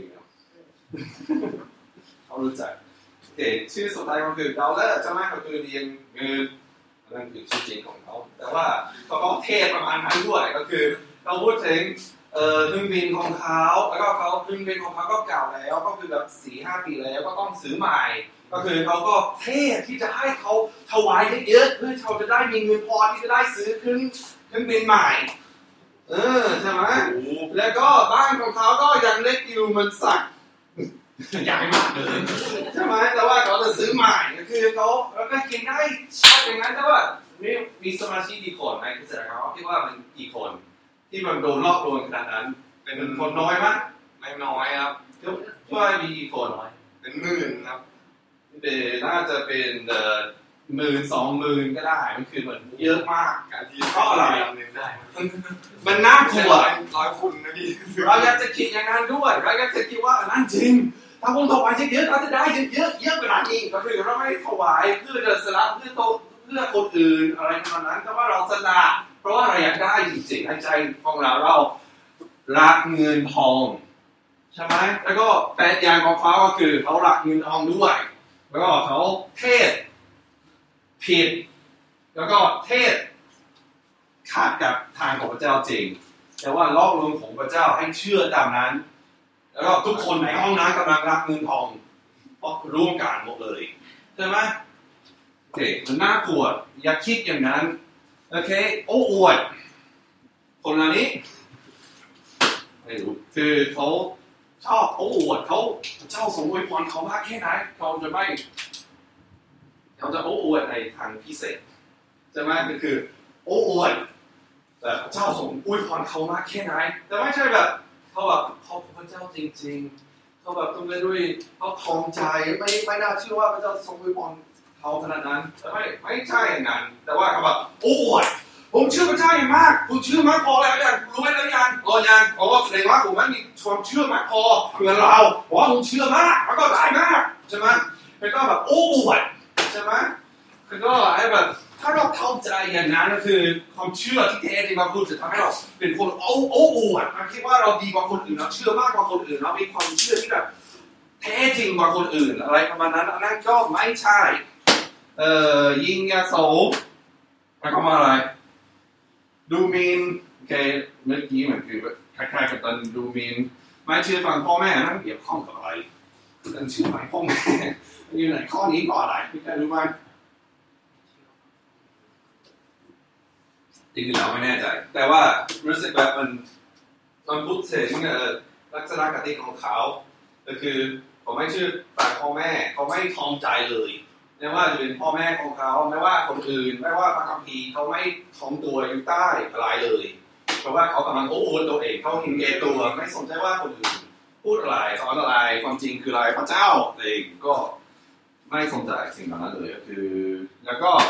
เขารู้จักชื่อสุดท้ายก็คือ Dollar ใช่ไหมก็คือเรียนเงินนั่นคือชื่อจริงของเขาแต่ว่าเขาก็เทศประมาณนั้นด้วยก็คือเขาพูดถึงเครื่องบินของเขาแล้วก็เครื่องบินของเขาก็เก่าแล้วก็คือแบบ 4-5 ปีแล้วก็ต้องซื้อใหม่ก็คือเขาก็เทศที่จะให้เขาถวายเยอะๆเพื่อเขาจะได้มีเงินพอที่จะได้ซื้อเครื่องบินใหม่ใช่ไหมแล้วก็บ้านของเขาก็ยังเล็กอยู่มันสักใหญ่มากเลยใช่ไหมแต่ว่าเขาจะซื้อใหม่ก็คือเขาแล้วก็กินได้ชอบอย่างนั้นแต่ว่ามีสมาชิกกี่คนในคริสตจักรเขาคิดว่ามันกี่คนที่มันโดนลอกลวงขนาดนั้นเป็นคนน้อยมั้ยไม่น้อยครับช่วยมีกี่คนเป็นหมื่นครับน่าจะเป็น10,000-20,000ก็ได้มันคือเหมือนเยอะมากการที่ก็อะไรได้มันน่ากลัว100 คนนะพี่เราอยากจะคิดอย่างนั้นด้วยเราอยากจะคิดว่านั่นจริงถ้าผมถวายเยอะๆเราจะได้เยอะกว่านั้นอีกก็คือเราไม่ถวายเพื่อจะสละเพื่อคนอื่นอะไรประมาณนั้นแต่ว่าเราสละเพราะว่าเราอยากได้จริงๆในใจของเรารักเงินทองใช่ไหมแล้วก็แต่อย่างของเขาก็คือเขารักเงินทองด้วยแล้วก็เขาเทศผิดแล้วก็เทศขาดกับทางของพระเจ้าจริงแต่ว่าลอกลวงของพระเจ้าให้เชื่อตามนั้นแล้วก็ทุกคนในห้องนั้นกำลังรักเงินทองเพราะร่วมกันหมดเลยใช่ไหมโอเคมันน่ากลัวอย่าคิดอย่างนั้นโอเคโอ้อวดคนเหล่านี้ไม่รู้คือเขาชอบโอ้อวดเขาเจ้าทรงอวยพรเขามากแค่ไหนเขาจะโอ้อวดในทางพิเศษใช่ไหมคือโอ้อวดแต่เจ้าทรงอวยพรเขามากแค่ไหนแต่ไม่ใช่แบบเขาแบบเขาเป็นพระเจ้าจริงๆเขาแบบต้องไปด้วยเขาทองใจไม่น่าเชื่อว่าพระเจ้าทรงอวยพรเขาขนาดนั้นแต่ไม่ใช่อย่างนั้นแต่ว่าเขาแบบโอ้อวดผมเชื่อพระเจ้าอย่างมากผมเชื่อมากพอแล้วยังรู้ไหมแล้วยังเพราะว่าแสดงว่าผมไม่มีความเชื่อมากพอเหมือนเราเพราะว่าผมเชื่อมากแล้วก็หลายมากใช่ไหมแล้วก็แบบโอ้อวดใช่ไหมแล้วก็ให้แบบถ้าเราเข้าใจอย่างนั้นก็คือความเชื่อที่แท้จริงบางคนจะทำให้เราเป็นคนโอ้อวดเราคิดว่าเราดีกว่าคนอื่นเราเชื่อมากกว่าคนอื่นเรามีความเชื่อที่แบบแท้จริงกว่าคนอื่นอะไรประมาณนั้นนั่นก็ไม่ใช่ยิงยาโสมันก็มาอะไรดูมินโอเคเมื่อกี้เหมือนคือคล้ายๆกับตอนดูมินไม่เชื่อฟังพ่อแม่นั่นเกี่ยวข้องกับอะไรการเชื่อฟังพ่อแม่อยู่ไหนข้อนี้ก็อะไรพี่ใครรู้ไหมจริงๆแล้วไม่แน่ใจแต่ว่ารู้สึกแบบมันพูดถึงลักษณะกติของเขาก็คือเขาไม่เชื่อฟังพ่อแม่เขาไม่ทอมใจเลยไม่ว่าจะเป็นพ่อแม่ของเขาไม่ว่าคนอื่นไม่ว่าพระคัมภีร์เขาไม่ทอมตัวอยู่ใต้อะไรเลยเพราะว่าเขากำลังโอ้อวดตัวเองเขาเห็นแก่ตัวไม่สนใจว่าคนอื่นพูดอะไรสอนอะไรความจริงคืออะไรพระเจ้าเองก็ไม่สนใจสิ่งนั้นเลยก็คือแล้วก็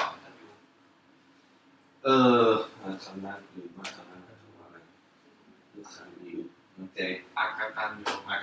คำนั้นคือมาคำนั้นคืออะไรลูกคำอยู่โอเคอากาตันอยู่ไม่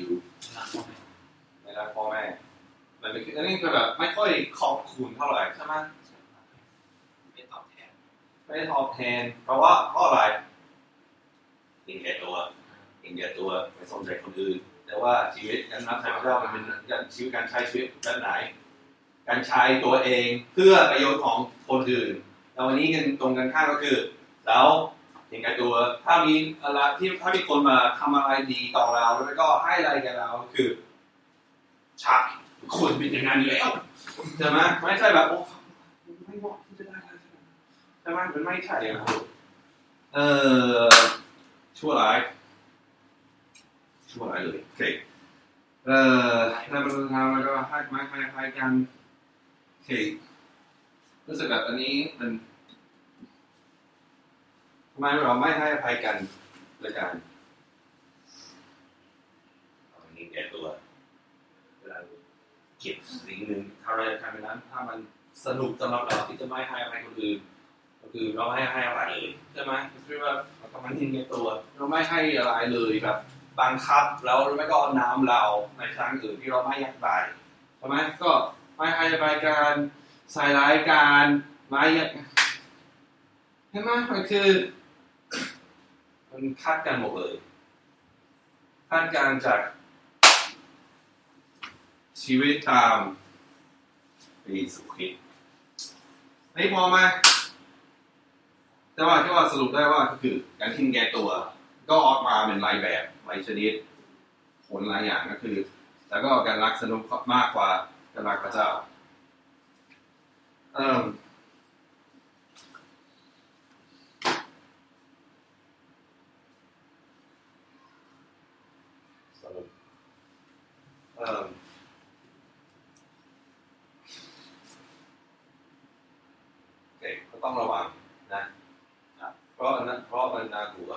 รักพ่อแม่มันเป็นอันนี้คือแบบไม่ค่อยขอบคุณเท่าไหร่ใช่ไหมไม่ตอบแทนเพราะอะไรเห็นแก่ตัวไม่สนใจคนอื่นแต่ว่าชีวิตการนับถือเราเป็นชีวิตการใช้ชีวิตแบบไหนการใช้ตัวเองเพื่อประโยชน์ของคนอื่นแล้ววันนี้กันตรงกันข้ามก็คือแล้วเห็นแก่ตัวถ้ามีอะไรที่ถ้ามีคนมาทำอะไรดีต่อเราแล้วก็ให้อะไรกับเราคือใช่ควรเป็นอย่างนั้นอยู่แล้วใช่ไหมไม่ใช่แบบโอ้ไม่เหมาะที่จะได้อะไรใช่ไหมมันไม่ใช่ครับชั่วร้ายเลยโอเคแล้วมันทำแล้วก็ให้กันโอเครู้สึกแบบอันนี้มันทำไมเราไม่ให้อภัยกันเลยกันอันนี้แก่ตัวเวลาเก็บสิ่งหนึ่งถ้าเราจะทำแบบนั้นถ้ามันสนุกสำหรับเราที่จะไม่ให้อภัยคนอื่นก็คือเราไม่ให้อะไรเลยใช่ไหมคือว่าเราทำมันทิ้งแก่ตัวเราไม่ให้อะไรเลยแบบบังคับแล้วไม่ก็น้ำเราในทางอื่นที่เราไม่อยากได้ใช่ไหมก็ไม่ให้อภัยกันใส่ร้ายกันไม่อยากใช่ไหมมันคือมันคาดกันหมดเลยคาดการจากชีวิตตามปีสุขิตไม่พอไหมแต่ว่าก็สรุปได้ว่าก็คือการทิ้งแก่ตัวก็ออกมาเป็นหลายแบบหลายชนิดผลหลายอย่างก็คือแล้วก็การรักสนุกมากกว่าการรักพระเจ้าสรุปโอเคก็ต้องระวังนะเพราะมันน่ากลัว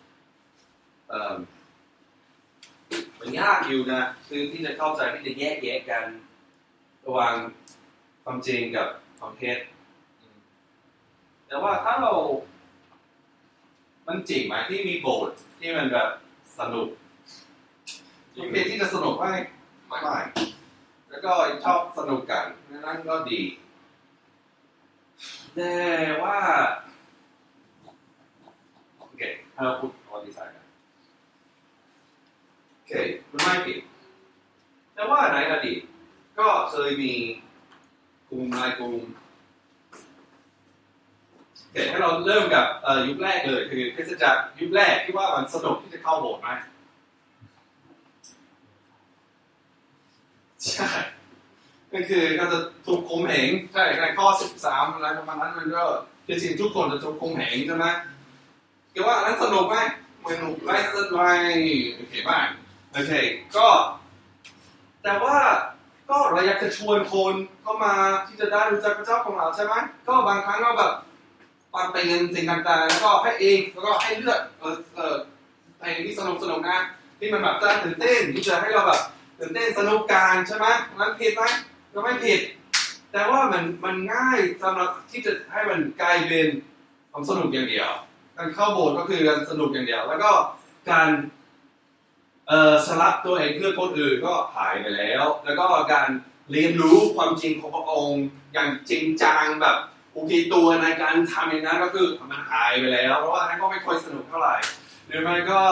มันยากอยู่นะคือที่จะเข้าใจที่จะแยกแยะกันระหว่างความจริงกับความเท็จแต่ว่าถ้าเรามันจริงไหมที่มีโบสถ์ที่มันแบบสนุกโอเคที่จะสนุกไม่แล้วก็ชอบสนุกกันนั่นก็ดีแต่ว่าโอเคถ้าเราพูดประวัติศาสตร์กันโอเคมันไม่ผิดแต่ว่าในอดีตก็เคยมีกลุ่มหลายกลุ่มโอเคให้เราเริ่มกับยุคแรกเลยคือคริสตจักรยุคแรกที่ว่ามันสนุกที่จะเข้าโบสถ์ไหมใช่ก็คือก็จะถูกข่มเหงใช่ในข้อ13อะไรประมาณนั้นมันก็คือจริงทุกคนจะถูกข่มเหงใช่ไหมคิดว่าอันนั้นสนุกไหมไม่สนุกไม่สนุกโอเคบ้างโอเคก็แต่ว่าก็เราอยากจะชวนคนเข้ามาที่จะได้รู้จักพระเจ้าของเราใช่ไหมก็บางครั้งเราแบบปันไปเงินสิ่งต่างๆแล้วก็ให้เองแล้วก็ให้เลือกไอ้ที่สนุกนะที่มันแบบจะตื่นเต้นที่จะให้เราแบบตื่นเต้นสนุกกันใช่ไหมนั้นผิดไหมก็ไม่ผิดแต่ว่ามันง่ายสำหรับที่จะให้มันกลายเป็นความสนุกอย่างเดียวการเข้าโบสถ์ก็คือการสนุกอย่างเดียวแล้วก็การสละตัวเองเพื่อคนอื่นก็หายไปแล้วแล้วก็การเรียนรู้ความจริงของพระองค์อย่างจริงจังแบบโอเคตัวในการทำอย่างนั้นก็คือมันหายไปแล้วเพราะว่านั้นก็ไม่ค่อยสนุกเท่าไหร่หรือไม่ก็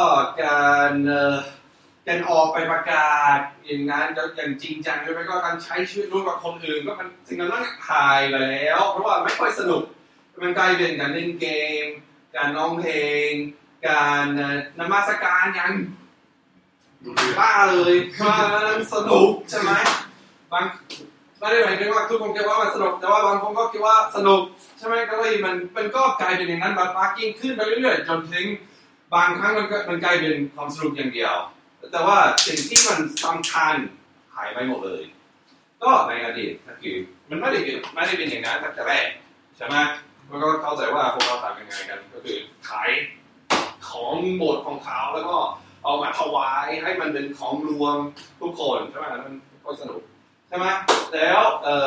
การออกไปประกาศอย่างนั้นอย่างจริงจังหรือไม่ก็การใช้ชีวิตร่วมกับคนอื่นก็มันสิ่งนั้นหายไปแล้วเพราะว่าไม่ค่อยสนุกมันกลายเป็นการเล่นเกมการร้องเพลงการนมัสการอย่างบ้าเลยว่าสนุกใช่ไหมบางไม่ได้หมายถึงว่าทุกคนคิดว่ามันสนุกแต่ว่าบางคนก็คิดว่าสนุกใช่ไหมก็เลยมันก็กลายเป็นอย่างนั้นมากยิ่งขึ้นไปเรื่อยๆจนถึงบางครั้งมันกลายเป็นความสนุกอย่างเดียวแต่ว่าสิ่งที่มันสำคัญหายไปหมดเลยก็ในอดีตก็คือมันไม่ได้เป็นอย่างนั้นตั้งแต่แรกใช่ไหมมันก็เข้าใจว่าพวกเราทำยังไงกันก็คือขายของโบสถ์ของเขาแล้วก็เอามาถวายให้มันเป็นของรวมทุกคนใช่ไหมมันก็สนุกใช่ไหมแล้ว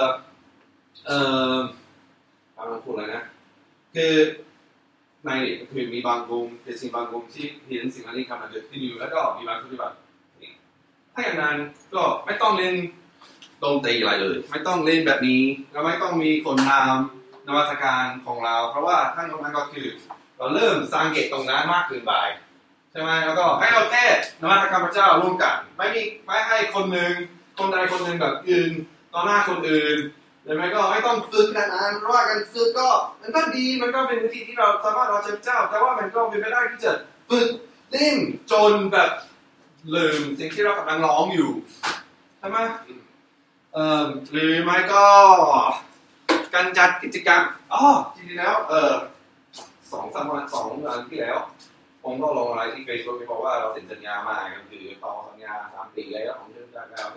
เราพูดอะไรนะคือในคือมีบางกลุ่มเป็นสิ่งบางกลุ่มที่เห็นสิ่งนี้กำลังเกิดขึ้นอยู่แล้วก็มีบางคนที่แบบถ้าอย่างนั้นก็ไม่ต้องเล่นดนตรีอะไรเลยไม่ต้องเล่นแบบนี้แล้วไม่ต้องมีคนนำนมัสการของเราเพราะว่าทั้งนั้นก็คือเราเริ่มสังเกตตรงนั้นมากเกินไปใช่ไหมแล้วก็ให้เราแค่นมัสการพระเจ้าร่วมกันไม่ให้คนใดคนหนึ่งแบบอื่นต่อหน้าคนอื่นหรือไม่ก็ไม่ต้องฝึกนานๆเพราะว่าการฝึกก็มันก็ดีมันก็เป็นวิธีที่เราสามารถเราเจอเจ้าแต่ว่ามันก็เป็นไม่ได้ที่จะฝึกเล่นจนแบบลืมสิ่งที่เรากำลังร้องอยู่ใช่ไหมหรือไม่ก็การจัดกิจกรรมจริงๆแล้ว2-3 วันที่แล้วผมก็ลงอะไรที่ Facebook บอกว่าเราเซ็นสัญญามาก็คือต่อสัญญา3 ปีแล้วของเดือนจากแล้ว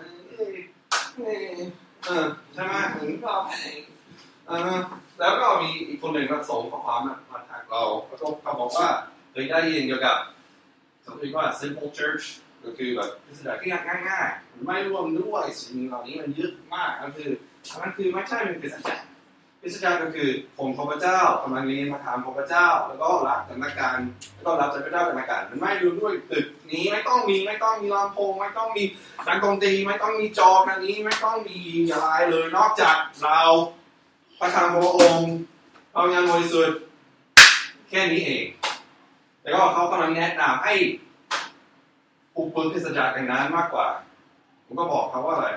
ใช่ไหมถึงเราแล้วก็มีอีกคนหนึ่งก็ส่งข้อความมาทักเราแล้วก็เขาบอกว่าเคยได้ยินเกี่ยวกับเขาเรียกว่า simple church ก็คือแบบพิธีที่ง่ายๆไม่รวมด้วยสิ่งเหล่านี้มันเยอะมากนั่นคือไม่ใช่เป็นพิธีก็คือผมของพระเจ้ากำลังเรียนมาถามของพระเจ้าแล้วก็รับกันละกันแล้วก็รับจากพระเจ้ากันละกันมันไม่รวมด้วยตึกนี้ไม่ต้องมีลำโพงไม่ต้องมีนักดนตรีไม่ต้องมีจอกันนี้ไม่ต้องมีอะไรเลยนอกจากเราประทานพระองค์เอาอย่างบริสุทธิ์แค่นี้เองแล้วก็เขากำลังแนะนำให้อุปนิสัยกันนั้นมากกว่าผมก็บอกเขาว่าอะไร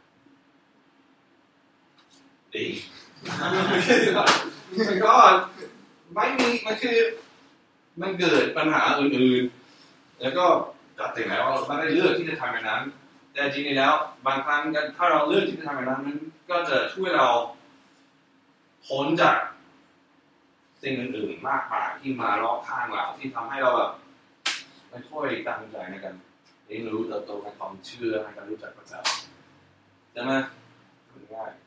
ดีมันก็ไม่มีมันคือมันเกิดปัญหาอื่นๆแล้วก็จัดถึงแล้วเราไม่ได้เลือกที่จะทำแบบนั้นแต่จริงๆแล้วบางครั้งถ้าเราเลือกที่จะทำแบบนั้นมันก็จะช่วยเราพ้นจากสิ่งอื่นๆมากมายที่มารอบข้างเราที่ทำให้เราแบบไม่ค่อยตั้งใจในการเรียนรู้เติบโตในความเชื่อในการรู้จักพระเจ้าใช่ไหมมันง่าย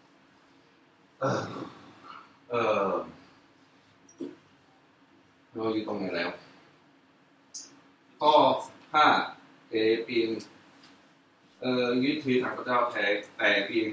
เราอยู่ตรงไหนแล้วข้อ5เพียงยึดถือทางพระเจ้าแต่เพียง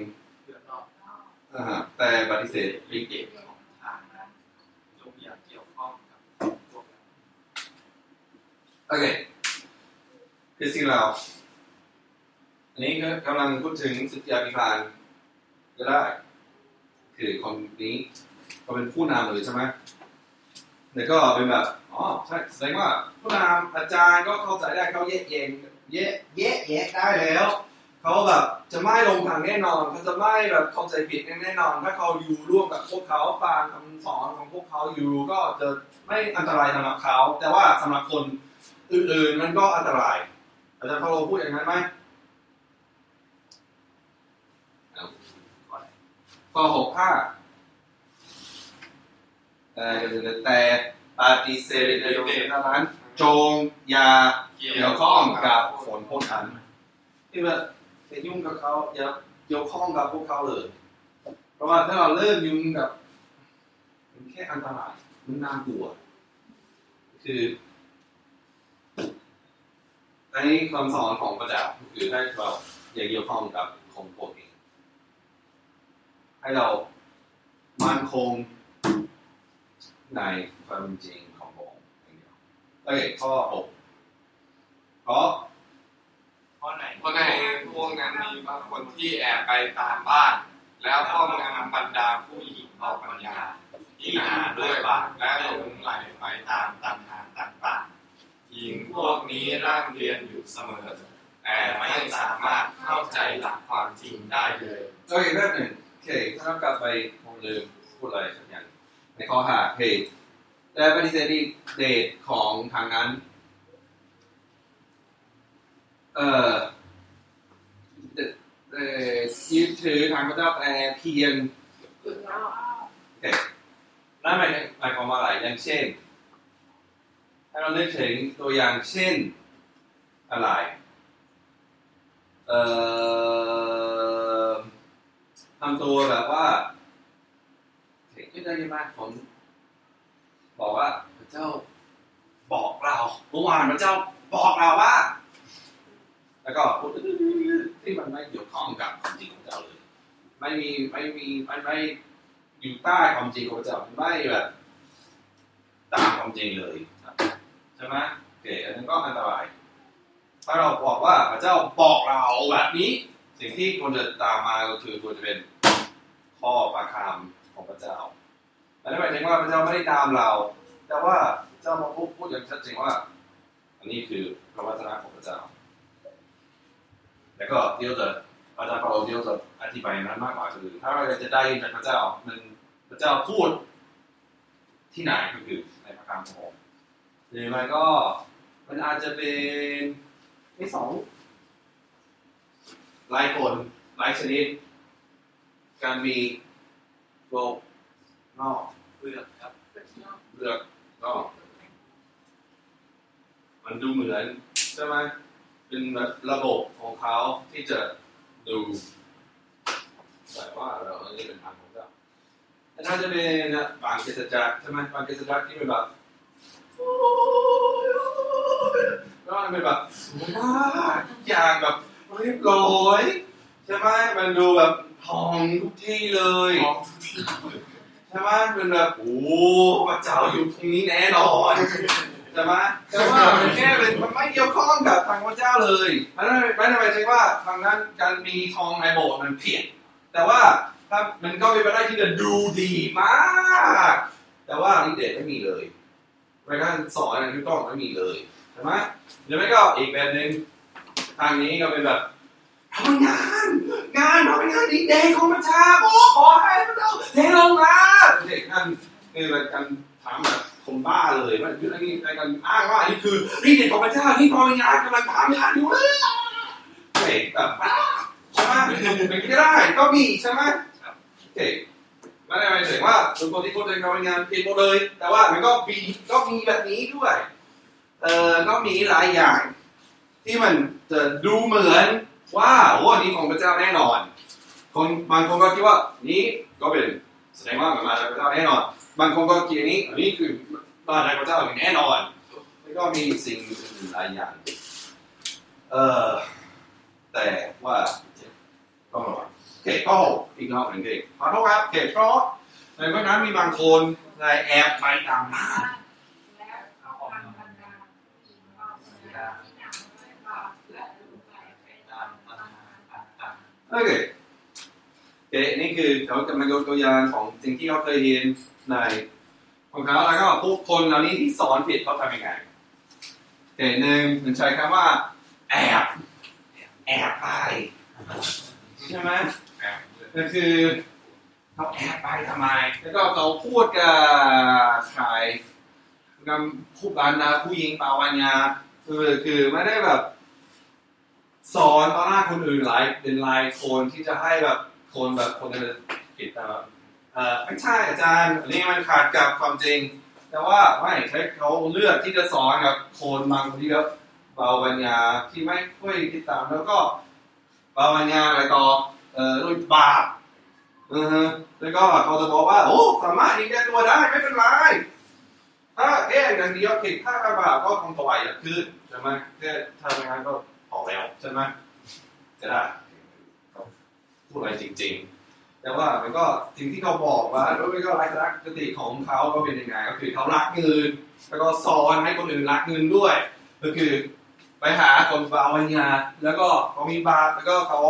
แต่ปฏิเสธลิเกตของทางนั้นจงอย่าเกี่ยวข้องกับพวกเราโอเคคือสิ่งเราอันนี้ก็กำลังพูดถึงสุทธิอภิบาลก็ได้คือคนนี้เขาเป็นผู้นำเลยใช่ไหมแล้วก็เป็นแบบใช่แสดงว่าผู้นำอาจารย์ก็เข้าใจได้เขาแยกได้แล้วเขาแบบจะไม่ลงทางแน่นอนเขาจะไม่แบบเข้าใจผิดแน่นอนถ้าเขาอยู่ร่วมกับพวกเขาฟังคำสอนของพวกเขาอยู่ก็จะไม่อันตรายสำหรับเขาแต่ว่าสำหรับคนอื่นๆมันก็อันตรายอาจารย์เขาพูดอย่างนั้นไหมข้อ 6-5 แต่ปฏิเสธในโรงเรียนนั้นจงอย่าเกี่ยวข้องกับคนพวกนั้นที่ว่าจะยุ่งกับเขาอย่าเกี่ยวข้องกับพวกเขาเลยเพราะว่าถ้าเราเลิกยุ่งกับมันแค่อันตรายมันน่ากลัวคือในคำสอนของพระเจ้าคือให้เราอย่าเกี่ยวข้องกับคนพวกนี้ให้เรามั่นคงในความจริงของพระองค์อย่างเดียวโอเคข้อ 6เพราะในพวกนั้นมีบางคนที่แอบไปตามบ้านแล้วครอบงำบรรดาผู้หญิงออกปัญญาที่หนาด้วยบาปและหลงไหลไปตามตัณหาต่างๆหญิงพวกนี้ร่ำเรียนอยู่เสมอแต่ไม่สามารถเข้าใจหลักความจริงได้เลยโอเคแบบหนึ่งโอเคถ้าเรากลับไปผมลืมพูดอะไรสักอย่างในข้อ5แต่ปฏิเสธเดชของทางนั้นยึดถือทางพระเจ้าแต่เพียงโอเคนั่นหมายความว่าอะไรอย่างเช่นถ้าเรานึกถึงตัวอย่างเช่นอะไรทำตัวแบบว่าเห็นได้ยังไงผมบอกว่าพระเจ้าบอกเราเมื่อวานพระเจ้าบอกเราว่าแล้วก็พูดที่มันไม่เกี่ยวข้องกับความจริงของพระเจ้าเลยไม่อยู่ใต้ความจริงของพระเจ้าไม่แบบตามความจริงเลยใช่ไหมโอเคอันนั้นก็อันตรายถ้าเราบอกว่าพระเจ้าบอกเราแบบนี้สิ่งที่ควรจะตามมาก็คือควรจะเป็นข้อประคำของพระเจ้าอันนั้นหมายถึงว่าพระเจ้าไม่ได้ตามเราแต่ว่าเจ้ามาพูดอย่างชัดเจนว่าอันนี้คือพระวจนะของพระเจ้าแล้วก็เดี๋ยวจะอาจารย์เปาโลเดี๋ยวจะอธิบายนั้นมากกว่าคือถ้าเราจะได้ยินจากพระเจ้ามันพระเจ้าพูดที่ไหนก็คือในพระคำของผมหรือไม่ก็มันอาจจะเป็นไม่สองหลายคนหลายชนิดการมีโลกนอกเลือกครับเลือกก็มันดูเหมือนใช่ไหมเป็นแบบระบบของเขาที่จะดูแต่ว่าเราอันนี้เป็นทางของเราแต่ถ้าจะเป็นบางกิจจักรใช่ไหมบางกิจจักรที่เป็นแบบก็เป็นแบบทุกอย่างแบบเรียบร้อยใช่ไหมมันดูแบบทองทุกที่เลยใช่ไหมเป็นแบบโอ้พระเจ้าอยู่ตรงนี้แน่นอนใช่ไหมแต่ว่ามันแค่เป็นมันไม่เกี่ยวข้องกับทางพระเจ้าเลยมันไม่ได้หมายถึงว่าทางนั้นการมีทองในโบสถ์มันผิดแต่ว่าถ้ามันก็เป็นไปได้ที่จะดูดีมากแต่ว่านี่เด็ดไม่มีเลยรายการสอนอะไรที่ต้องไม่มีเลยใช่ไหมหรือไม่ก็อีกแบบนึงทางนี้ก็เป็นแบบทำงานดีเดย์ของพระเจ้าโอ้ขอให้พระเจ้าเทลงมาเด็กนั่นคือการถามแบบคนบ้าเลยว่าอันนี้ในการอ้างว่านี่คือดีเดย์ของพระเจ้าที่พระวิญญาณกำลังทำงานอยู่เลยเด็กแบบใช่ไหมมันก็ได้ก็มีใช่ไหมเด็กไม่ได้หมายถึงว่าทุกคนที่พูดในการงานผิดหมดเลยแต่ว่ามันก็มีแบบนี้ด้วยก็มีหลายอย่างที่มันจะดูเหมือนว่าโอ้นี่ของพระเจ้าแน่นอนบางคนก็คิดว่านี้ก็เป็นแสดงว่ามันมาจากพระเจ้าแน่นอนบางคนก็คิดนี้อันนี้คือมาจากพระเจ้าอย่างแน่นอนแล้วก็มีสิ่งอื่นหลายอย่างแต่ว่าก็เก็บก็อีกรอบหนึ่งเด็กขอโทษครับเก็บก็ในเมื่อนั้นมีบางคนในแอบไปตามมาโอเคนี่คือเขากำลังยกตัวอย่างของสิ่งที่เขาเคยเรียนในของเขาแล้วก็พวกคนเหล่านี้ที่สอนผิดเขาทำยังไงหนึ่งมันใช้คำว่าแอบไปใช่ไหมก็คือเขาแอบไปทำไมแล้วก็เขาพูดกับใครกับผู้บรรดาผู้หญิงปาวัญญาคือไม่ได้แบบสอนต่อหน้าคนอื่นเป็นหลายคนที่จะให้แบบคนจะผิดแต่แบบไม่ใช่อาจารย์อันนี้มันขาดกับความจริงแต่ว่าไม่ใช่เขาเลือกที่จะสอนกับคนบางคนที่เขาเบาปัญญาที่ไม่ค่อยติดตามแล้วก็เบาปัญญาอะไรต่อด้วยบาปแล้วก็เขาจะบอกว่าโอ้สามารถหนีแก้ตัวได้ไม่เป็นไรถ้าแค่อย่างเดียวผิดถ้าบาปก็คงถวายอย่างขึ้นใช่ไหมแค่ถ้าไม่งั้นก็ออกแล้วใช่ไหมจะได้พูดอะไรจริงๆแต่ว่ามันก็สิ่งที่เขาบอกว่าแล้วก็ลักษณะปกติของเขาก็เป็นยังไงก็คือเขารักเงินแล้วก็สอนให้คนอื่นรักเงินด้วยก็คือไปหาคนเบาปัญญาแล้วก็เขามีบาปแล้วก็เขา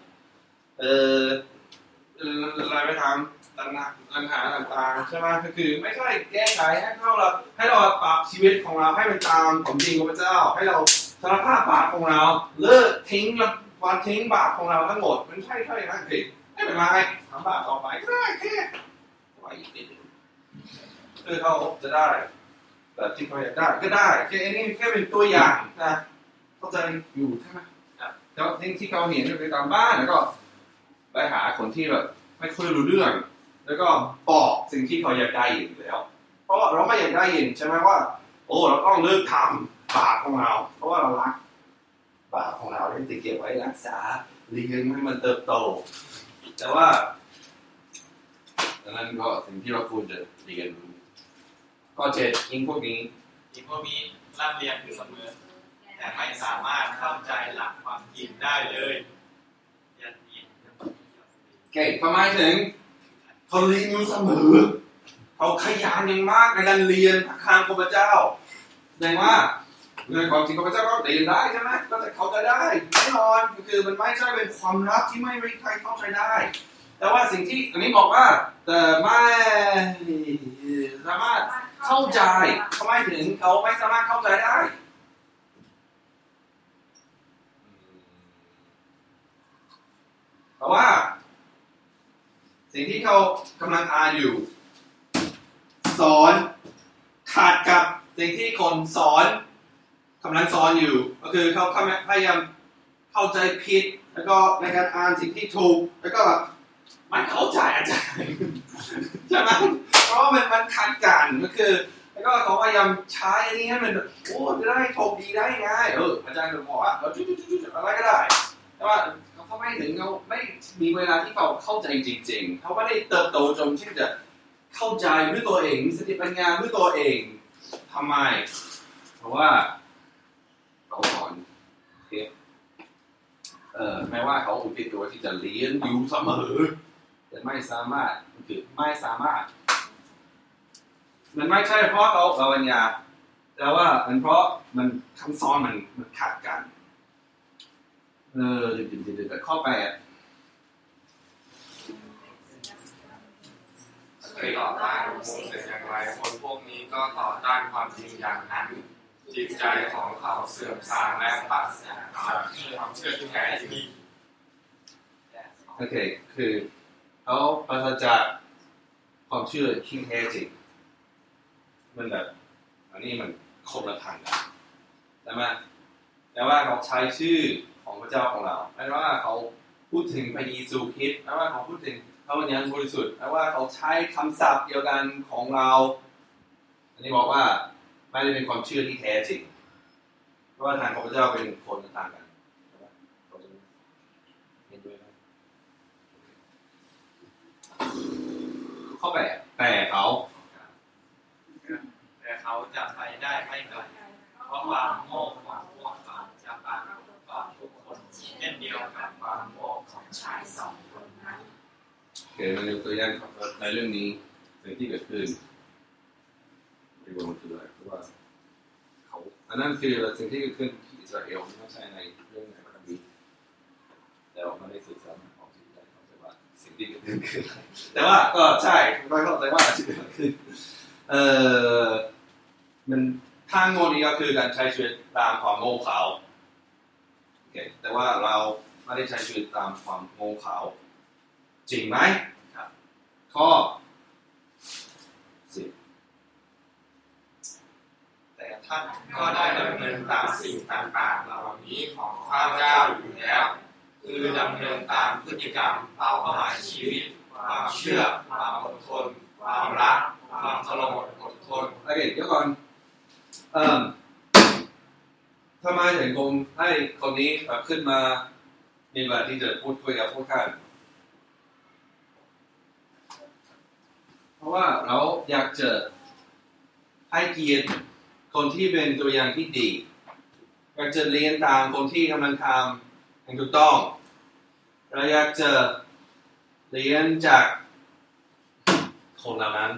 อะไรไปทำปัญหาต่างๆใช่ไหมก็คือไม่ใช่แก้ไขให้เราปรับชีวิตของเราให้มันตามของจริงของพระเจ้าให้เราสารภาพบาปของเราเลิกทิ้งบาปของเราทั้งหมดมันใช่นั่นสิไม่เป็นไรทำบาปต่อไปก็ได้แค่ไว้อีกนิดนึงคือเขาจะได้แต่ที่เขาอยากได้ก็ได้แค่นี้แค่เป็นตัวอย่างนะเข้าใจอยู่ใช่ไหมแล้วสิ่งที่เขาเห็นอยู่ในตามบ้านแล้วก็ไปหาคนที่แบบไม่ค่อยรู้เรื่องแล้วก็บอกสิ่งที่เขาอยากได้อยู่แล้วเพราะเราไม่อยากได้ยินใช่ไหมว่าโอ้เราต้องเลิกทำบาปของเราเพราะว่าเรารักบาปของเราที่จะเก็บไว้รักษาเลี้ยงให้มันเติบโตแต่ว่าดังนั้นก็สิ่งที่เราควรจะเรียนรู้ก็เจ็ดยิ่งพวกนี้ร่ำเรียนอยู่เสมอแต่ไม่สามารถเข้าใจหลักความจริงได้เลยเก่งทำไมถึงเขาเรียนอยู่เสมอเขาขยันอย่างมากในการเรียนทางพระเจ้าแสดงว่าเรื่องความจริงพระเจ้าก็เรียนได้ใช่ไหมก็จะเขาจะได้แน่นอนคือมันไม่ใช่เป็นความลับที่ไม่มีใครเข้าใจได้แต่ว่าสิ่งที่อันนี้บอกว่าแต่ไม่สามารถเข้าใจทำไมถึงเขาไม่สามารถเข้าใจได้เพราะว่าสิ่งที่เขากำลังอ่านอยู่สอนขาดกับสิ่งที่คนสอนกำลังสอนอยู่ก็คือเขาพยายามเข้าใจผิดแล้วก็ในการอ่านสิ่งที่ถูกแล้วก็มันเข้าใจอาจารย์ใช่ไหมเพราะว่ามันขัดกันก็คือแล้วก็เขาพยายามใช้อันนี้ให้มันโอ้จะได้ถูกดีได้ง่ายอาจารย์จะบอกว่าเราจุดอะไรก็ได้แต่ว่าเขาไม่ถึงเขาไม่มีเวลาที่เขาเข้าใจจริงๆเขาไม่ได้เติบโตจนที่จะเข้าใจด้วยตัวเองสติปัญญาด้วยตัวเองทำไมเพราะว่าเขาสอนแม้ว่าเขาอุทิศตัวที่จะเรียนอยู่เสมอแต่ไม่สามารถมันไม่ใช่เพราะเขาเบาปัญญาแต่ว่ามันเพราะมันคำสอนมันขัดกันข้อ8 เคยต่อต้านโมเสสอย่างไรคนพวกนี้ก็ต่อต้านความจริงอย่างนั้นจิตใจของเขาเสื่อมทรามและปราศจากความเชื่อที่แท้จริงโอเคคือเขาปราศจากความเชื่อที่แท้จริงมันแบบอันนี้มันคนละทางกันแต่ว่าเขาใช้ชื่อของพระเจ้าของเราไม่ว่าเขาพูดถึงพระเยซูคริสต์ไม่ว่าเขาพูดถึงพระวิญญาณบริสุทธิ์ไม่ว่าเขาใช้คำศัพท์เดียวกันของเราอันนี้บอกว่าไม่ได้เป็นความเชื่อที่แท้จริงเพราะว่าทางของพระเจ้าเป็นคนละทางกันเห็นด้วยไหมข้อ8แต่เขาจะไปได้ไม่ไกลเพราะความโง่ของพวกเขาจะปรากฏต่อทุกคนเช่นเดียวกับความโง่ของชาย2 คนนั้นมาดูตัวอย่างในเรื่องนี้สิ่งที่เกิดขึ้นไม่รู้มันคืออะไรเพราะว่าเขาอันนั้นคือสิ่งที่เกิดขึ้นที่อิสราเอลไม่ใช่ในเรื่องไหนพระคัมภีร์แต่ออกมาได้สื่อสารออกสิ่งใดเข้าใจว่าสิ่งที่เกิดขึ้นคืออะไรแต่ว่าก็ใช่ไม่เข้าใจว่าสิ่งที่เกิดขึ้นมันทางโง่นี้ก็คือการใช้ชีวิตตามความโง่เขลาโอเคแต่ว่าเราไม่ได้ใช้ชีวิตตามความโง่เขลาจริงไหมครับข้อ10 แต่ท่านก็ได้ดำเนินตามสิ่งต่างๆเหล่านี้ของข้าพเจ้าอยู่แล้วคือดำเนินตามพฤติกรรมเป้าหมายชีวิตความเชื่อความอดทนความรักความตลอดอดทนโอเคเดี๋ยวก่อนทำไมถึงผมให้คนนี้ขึ้นมามีเวลาที่จะพูดคุยกับพวกท่านเพราะว่าเราอยากจะให้เกียรติคนที่เป็นตัวอย่างที่ดีอยากจะเรียนตามคนที่กำลังทำอย่างถูกต้องเราอยากจะเรียนจากคนเหล่านั้น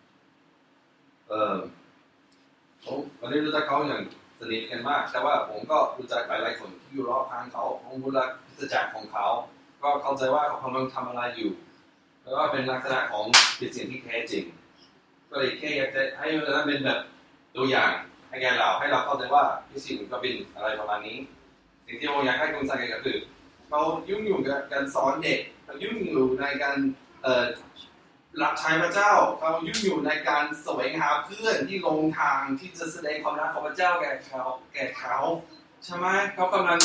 ผมไม่ได้รู้จักเขาอย่างสนิทกันมากแต่ว่าผมก็รู้จักหลายๆคนที่อยู่รอบข้างเขาผมรู้จักพิจารณาของเขาก็เข้าใจว่าเขากำลังทำอะไรอยู่แล้วก็เป็นลักษณะของสิ่งที่แท้จริงก็เลยแค่อยากจะให้มันเป็นแบบตัวอย่างให้แกเราให้เราเข้าใจว่าสิ่งก็เป็นอะไรประมาณนี้สิ่งที่ผมอยากให้คุณสังเกตก็คือเขายุ่งอยู่กับการสอนเด็กเขายุ่งอยู่ในการรับใช้พระเจ้าเขายุ่งอยู่ในการแสวงหาเพื่อนที่ลงทางที่จะแสดงความรักของพระเจ้าแก่เขาใช่ไหมเขากำลัง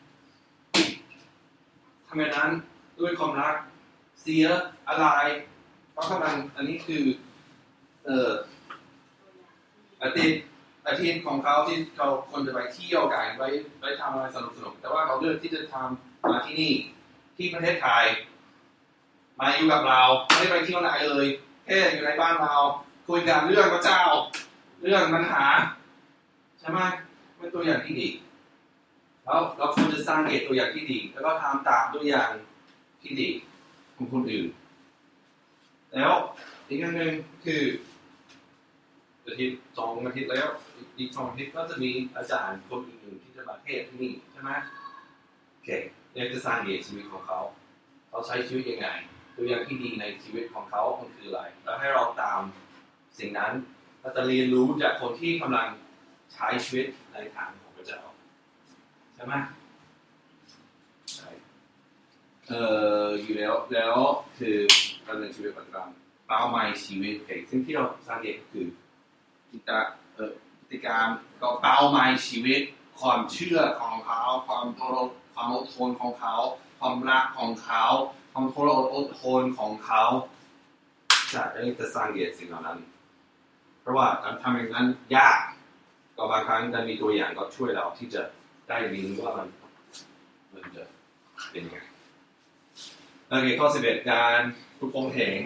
ทำอย่างนั้นด้วยความรักเสียอะไรเขากำลังอันนี้คืออาทิตย์ของเขาที่เขาคนจะไปเที่ยวกันไปทำอะไรสนุกแต่ว่าเขาเลือกที่จะทำมาที่นี่ที่ประเทศไทยมาอยู่กับเราไม่ได้ไปเที่ยวไหนเลยแค่อยู่ในบ้านเราคุยกันเรื่องพระเจ้าเรื่องปัญหาใช่ไหมเป็นตัวอย่างที่ดีแล้วเราควรจะสร้างเหตุตัวอย่างที่ดีแล้วก็ทำตามตัวอย่างที่ดีของคนอื่นแล้วอีกอย่างหนึ่งคืออาทิตย์2 อาทิตย์แล้วอีก2 อาทิตย์ก็จะมีอาจารย์คนอื่นที่จะมาเทศที่นี่ใช่ไหมโอเคอยากจะสร้างเหตุชีวิตของเขาใช้ชีวิตยังไงตัวอย่างที่ดีในชีวิตของเขามันคืออะไรแล้วให้เราตามสิ่งนั้นเราจะเรียนรู้จากคนที่กำลังใช้ชีวิตในทางของพระเจ้าใช่ไหมใช่อยู่แล้วคือการดำเนินชีวิตประจำวันเป้าหมายชีวิตซึ่งที่เราสังเกตคือพฤติกรรมก็เป้าหมายชีวิตความเชื่อของเขาความอดทนของเขาความรักของเขาความอดทนของเขาจะสร้างเหตุสิ่งเหล่านั้นเพราะว่าการทำอย่างนั้นยากก็บางครั้งการมีตัวอย่างก็ช่วยเราที่จะได้เรียนว่ามันจะเป็นยังไงโอเคข้อ 11การทุกองค์แห่ง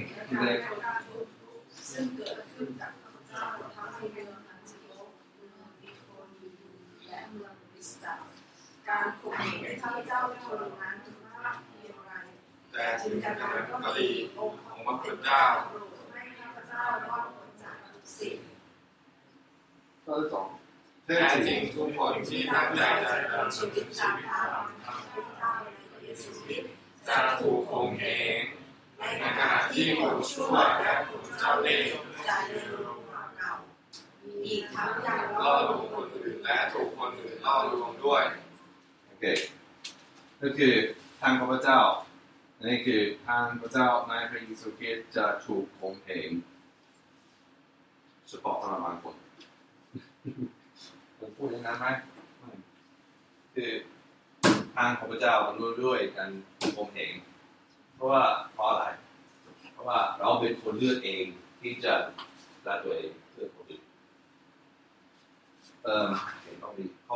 ซึ่งเกิดขึ้นจากพระเจ้าทั้งในเมืองอันติโอคเมืองอิโคนีและเมืองลิสตราการข่มเหงข้าพเจ้าคนนั้นมากเพียงไรแต่ถึงกระนั้นก็มีองค์ของพระเจ้าโปรดให้ข้าพเจ้ารอดพ้นจากทุกสิ่งข้อ 2 แท้จริงทุกคนที่ตั้งใจจะดำเนินชีวิตตามทางของพระเจ้าในพระเยซูคริสต์จะถูกข่มเหงในขณะที่ผู้ชั่วและผู้เจ้าเล่ห์จะเดินลงหาเก่าอีกทั้งยังล่อลวงคนอื่นและถูกคนอื่นล่อลวงด้วยโอเคก็คือทางพระเจ้านี่คือทางพระเจ้าในพระเยซูคริสต์จะถูกข่มเหงเฉพาะสำหรับบางคนผมพูดอย่างนั้นไหมคือทางพระเจ้ามันรู้ด้วยกันข่มเหงเพราะอะไรเพราะว่าเราเป็นคนเลือกเองที่จะละตัวเองเลือกคนอื่นต้องมีข้อ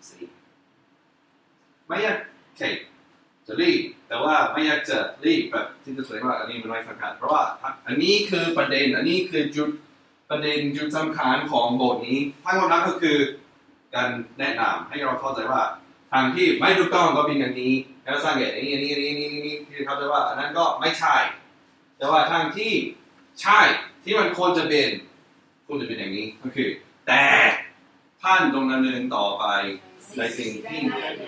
14ไม่อยากจะรีบแต่ว่าไม่อยากจะรีบแบบที่จะแสดงว่าอันนี้มันไม่สำคัญเพราะว่าอันนี้คือประเด็นอันนี้คือประเด็นจุดสำคัญของบทนี้ทั้งหมดนั้นก็คือการแนะนำให้เราเข้าใจว่าทางที่ไม่ถูกต้องก็เป็นอย่างนี้แล้วสังเกตนี้ที่เข้าใจว่าอันนั้นก็ไม่ใช่แต่ว่าทางที่ใช่ที่มันควรจะเป็นอย่างนี้ก็คือแต่ท่านต้องดำเนินต่อไปในสิ่งที่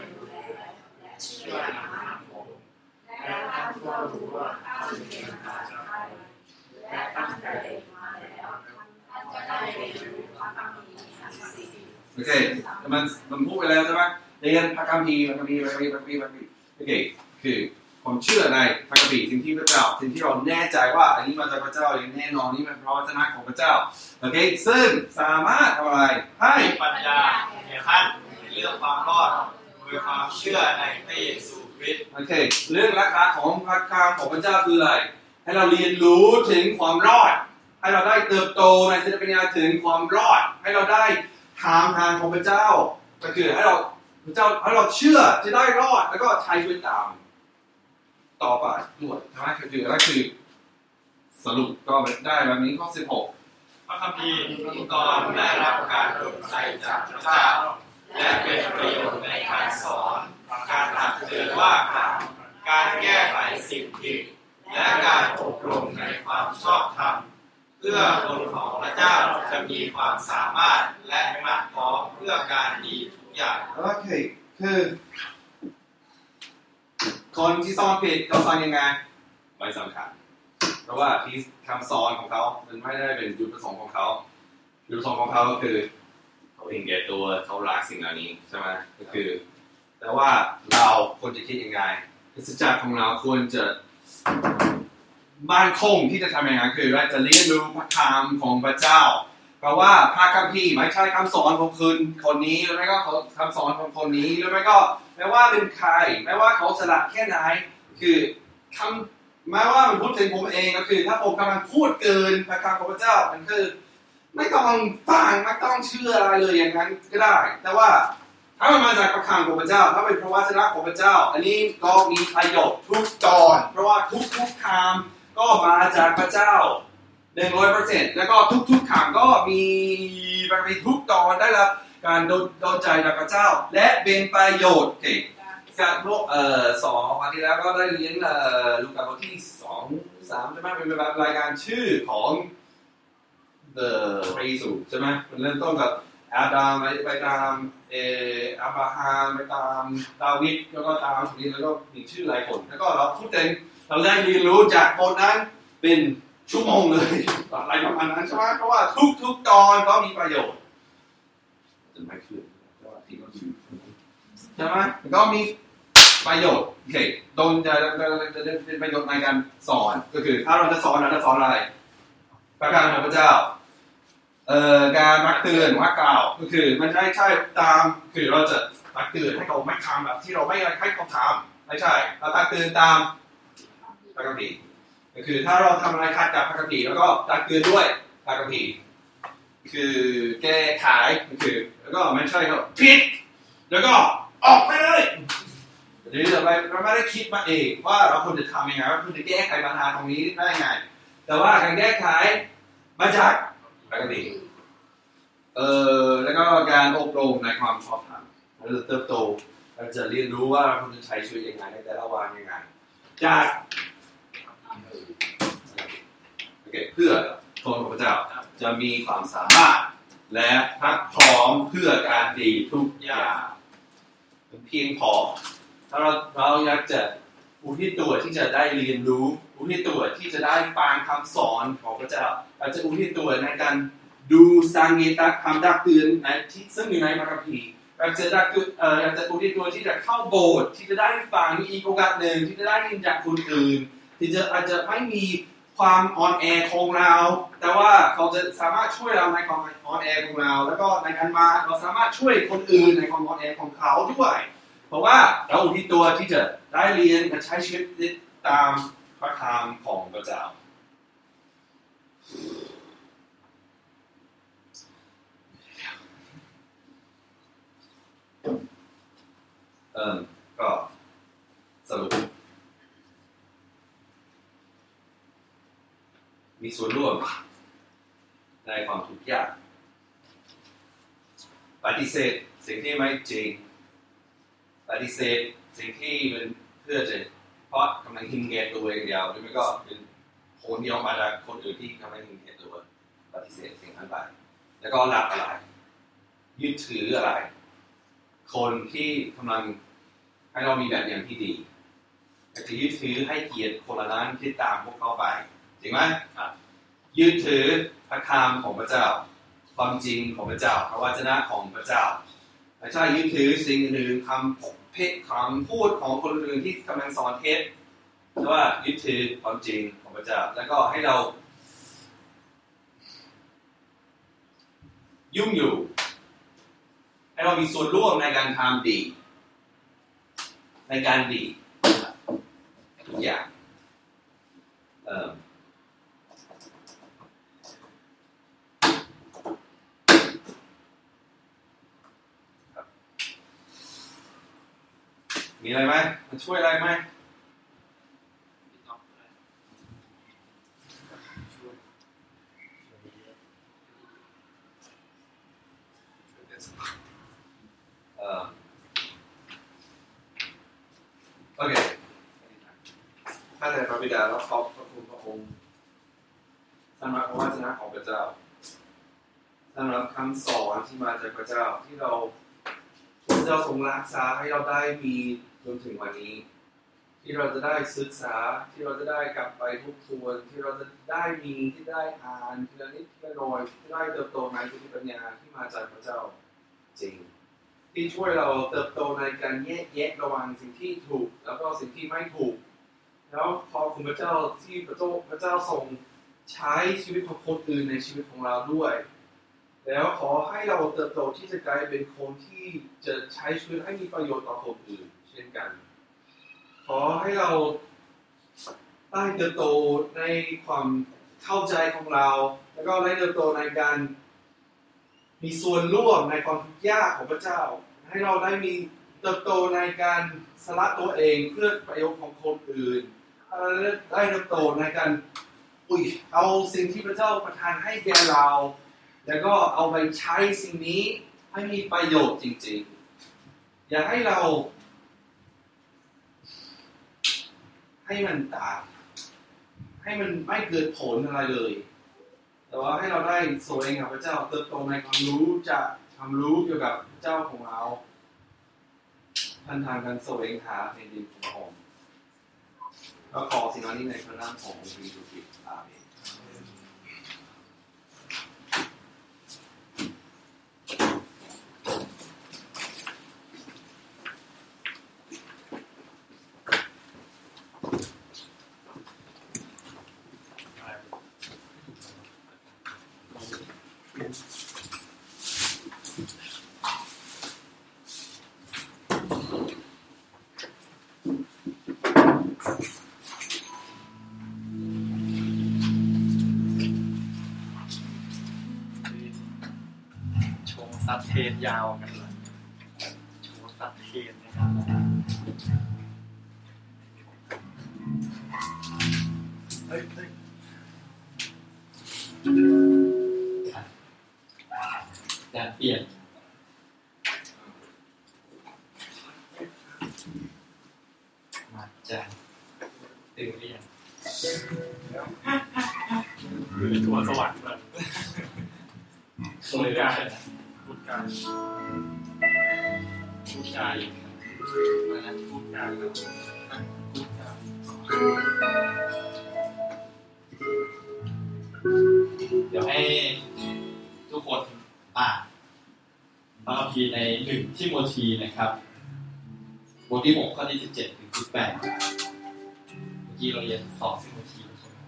และท่านก็รู้ว่าท่านเป็นมหาชนและตั้งแต่เด็กมาแล้วท่านจะได้เรียนรู้พระคัมภีร์ศักดิ์สิทธิ์โอเคมันพูดไปแล้วใช่ไหมเรียนพระคัมภีร์โอเคคือผมเชื่อในพระคัมภีร์สิ่งที่พระเจ้าสิ่งที่เราแน่ใจว่าอันนี้มาจากพระเจ้าอย่างแน่นอนนี่เป็นพระวจนะของพระเจ้าโอเคซึ่งสามารถทำอะไรให้ปัญญาแก่ท่านในเรื่องความรอดโดยความเชื่อในพระเยซูคริสต์โอเคเรื่องราคาของพระคำของพระเจ้าคืออะไรให้เราเรียนรู้ถึงความรอดให้เราได้เติบโตในสติปัญญาถึงความรอดให้เราได้ทางของพระเจ้าก็คือให้เราเชื่อจะได้รอดแล้วก็ใช้ชีวิตตามต่อไปด้วยใช่ไหมคือสรุปก็ได้แบบนี้ข้อ16 พระคัมภีร์ทุกตอนได้รับการดลใจจากพระเจ้าและเป็นประโยชน์ในการสอนการตักเตือนว่ากล่าวการแก้ไขสิ่งผิดและการอบรมในความชอบธรรมเพื่อคนของพระเจ้าจะมีความสามารถและมั่นคงเพื่อการดีทุกอย่างโอเคคือคนที่สอนผิดเขาสอนยังไงไม่สำคัญเพราะว่าที่คำสอนของเขามันไม่ได้เป็นจุดประสงค์ของเขาจุดประสงค์ของเขาก็คือเขาเองแก่ตัวเขารักสิ่งเหล่านี้ใช่ไหมก็คือแต่ว่าเราควรจะคิดยังไงคริสตจักรของเราควรจะมั่นคงที่จะทำยังไงคือเราจะเรียนรู้พระคำของพระเจ้าเพราะว่าพระคัมภีร์ไม่ใช่คำสอนของคนนี้หรือไม่ก็คำสอนของคนนี้หรือไม่ก็ไม่ว่าเป็นใครไม่ว่าเขาฉลาดแค่ไหนคือแม้ว่ามันพูดถึงผมเองก็คือถ้าผมกำลังพูดเกินพระคำของพระเจ้ามันคือไม่ต้องฟังไม่ต้องเชื่ออะไรเลยอย่างนั้นก็ได้แต่ว่าถ้ามันมาจากพระคำของพระเจ้าถ้าเป็นพระวจนะของพระเจ้าอันนี้ก็มีประโยชน์ทุกตอนเพราะว่าทุกคำก็มาจากพระเจ้า 100% แล้วก็ทุกคำก็มีทุกตอนได้รับการโดนใจจากพระเจ้าและเป็นประโยชน์จากโลก2วันที่แล้วก็ได้เรียนลูกาบทที่2-3ใช่ไหมเป็นแบบรายการชื่อของพระเยซูใช่ไหมมันเริ่มต้นกับอาดัมไปตามอับราฮัมไปตามดาวิดแล้วก็ตามนี้แล้วก็มีชื่อหลายคนแล้วก็เราพูดถึงเราได้เรียนรู้จากบทนั้นเป็นชั่วโมงเลยอะไรประมาณนั้นใช่ไหมเพราะว่าทุกตอนก็มีประโยชน์จะไม่ขึ้นเพราะว่าที่ก็อยู่ใช่ไหมก็มีประโยชน์โอเคตรงจะเป็นประโยชน์ในการสอนก็คือถ้าเราจะสอนเราจะสอนอะไรประการของพระเจ้าการตักเตือนว่ากล่าวก็คือมันไม่ใช่ตามคือเราจะตักเตือนให้เขาไม่ทำแบบที่เราไม่ให้เขาทำไม่ใช่เราตักเตือนตามพระคัมภีร์ก็คือถ้าเราทำอะไรขัดกับพระคัมภีร์แล้วก็ตักเตือนด้วยพระคัมภีร์คือแก้ไขก็คือแล้วก็ไม่ใช่ก็ผิดแล้วก็ออกไปเลยหรือเราไม่ได้คิดมาเองว่าเราควรจะทำยังไงว่าควรจะแก้ไขปัญหาตรงนี้ได้ยังไงแต่ว่าการแก้ไขมาจากพระคัมภีร์แล้วก็การอบรมในความชอบธรรมเราจะเติบโตเราจะเรียนรู้ว่าเราควรจะใช้ชีวิตยังไงในแต่ละวันยังไงจากเพื่อคนของพระเจ้าจะมีความสามารถและพร้อมเพื่อการดีทุกอย่างเพียงพอถ้าเราอยากจะอุทิศตัวที่จะได้เรียนรู้อุทิศตัวที่จะได้ฟังคำสอนของพระเจ้าเราจะอุทิศตัวในการดูสังเกตคำตักเตือนที่ซึ่งอยู่ในพระคัมภีร์เราจะอุทิศตัวที่จะเข้าโบสถ์ที่จะได้ฟังอีกโอกาสหนึ่งที่จะได้ยินจากคนอื่นที่อาจจะไม่มีความอ่อนแอของเราแต่ว่าเขาจะสามารถช่วยเราในความอ่อนแอของเราแล้วก็ในการมาเราสามารถช่วยคนอื่นในความอ่อนแอของเขาด้วยเพราะว่าเราอุทิศตัวที่จะได้เรียนและใช้ชีวิตตามพระคำของพระเจ้าก็สรุปมีส่วนร่วมในความทุกข์ยากปฏิเสธสิ่งที่ไม่จริงปฏิเสธสิ่งที่เป็นเพื่อจะเพราะกำลังหินแก่ตัวเองเดียวหรือไม่ก็เป็นผลที่ออกมาจากคนอื่นที่กำลังหินแก่ตัวปฏิเสธสิ่งนั้นไปแล้วก็รับอะไรยึดถืออะไรคนที่กำลังให้เรามีแบบอย่างที่ดีจะยึดถือให้เกียรติคนละนั้นที่ตามพวกเขาไปจริงไหมยึดถือพระคำของพระเจ้าความจริงของพระเจ้าพระวจนะของพระเจ้าไม่ใช่ยึดถือสิ่งอื่นคำพูดของคนอื่นที่กำลังสอนเท็จแต่ว่ายึดถือความจริงของพระเจ้าแล้วก็ให้เรายุ่งอยู่ให้เรามีส่วนร่วมในการทำดีในการดีทุกอย่างมีอะไรไหมมันช่วยอะไรไหมโอเคข้าแต่พระบิดาและขอบพระคุณพระองค์สำหรับพระวจนะของพระเจ้าสำหรับคำสอนที่มาจากพระเจ้าที่พระเจ้าทรงรักษาให้เราได้มีจนถึงวันนี้ที่เราจะได้ศึกษาที่เราจะได้กลับไปทบทวนที่เราจะได้มีที่ได้อ่านทีละนิดทีละหน่อยที่ได้เติบโตในสติปัญญาที่มาจากพระเจ้าจริงที่ช่วยเราเติบโตในการแยกระหว่างสิ่งที่ถูกแล้วก็สิ่งที่ไม่ถูกแล้วขอบคุณพระเจ้าที่พระเจ้าทรงใช้ชีวิตของคนอื่นในชีวิตของเราด้วยแล้วขอให้เราเติบโตที่จะกลายเป็นคนที่จะใช้ชีวิตให้มีประโยชน์ต่อคนอื่นเช่นกันขอให้เราได้เติบโตในความเข้าใจของเราแล้วก็ได้เติบโตในการมีส่วนร่วมในความทุกข์ยากของพระเจ้าให้เราได้มีเติบโตในการสละตัวเองเพื่อประโยชน์ของคนอื่นได้เติบโตในการเอาสิ่งที่พระเจ้าประทานให้แก่เราแล้วก็เอาไปใช้สิ่งนี้ให้มีประโยชน์จริงๆอย่าให้เราให้มันตายให้มันไม่เกิดผลอะไรเลยแต่ว่าให้เราได้แสวงหาพระเจ้าเติบโตในความรู้เกี่ยวกับพระเจ้าของเราทางการแสวงหาแผ่นดินของพระองค์ก็ขอสิ่งนี้ในพระนามของพระเยซูคริสต์อาเมนตัดเทนยาวกันเลยโชว์ตัดเทนนะครับเฮ้ยการเปลี่ยนมาจากตื่นเรียนคือทัวร์สวรรค์แบบตัวกายพูดกายนะพูดกายแล้วพูดกายเดี๋ยวให้ทุกคนอ่านพระคัมภีร์ใน1ทิโมธีนะครับบทที่6ข้อที่17ถึง18เมื่อกี้เราเรียน2ทิโมธีใช่ไหม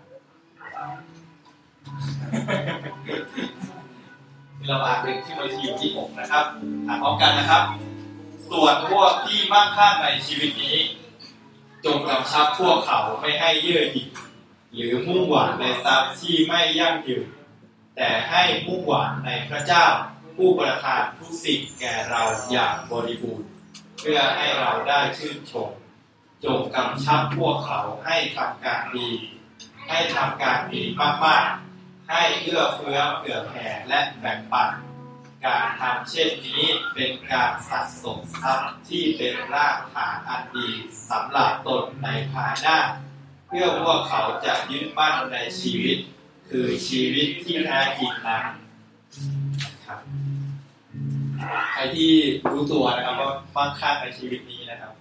เราอ่าน1ทิโมธีบทที่6นะครับอ่านพร้อมกันนะครับส่วนพวกที่มั่งคั่งในชีวิตนี้จงกำชับพวกเขาไม่ให้เยื่อหยิ่งหรือมุ่งหวังในทรัพย์ที่ไม่ยั่งยืนแต่ให้มุ่งหวังในพระเจ้าผู้ประทานทุกสิ่งแก่เราอย่างบริบูรณ์เพื่อให้เราได้ชื่นชมจงกำชับพวกเขาให้ทำการดีให้ทำการดีมากๆให้เอื้อเฟื้อเผื่อแผ่และแบ่งปันการทำเช่นนี้เป็นการสะสมทรัพย์ที่เป็นรากฐานอันดีสำหรับตนในภายหน้าเพื่อพวกเขาจะยึดมั่นในชีวิตคือชีวิตที่แท้จริงนั้นครับใครที่รู้ตัวนะครับว่ามั่งคั่งในชีวิตนี้นะครับ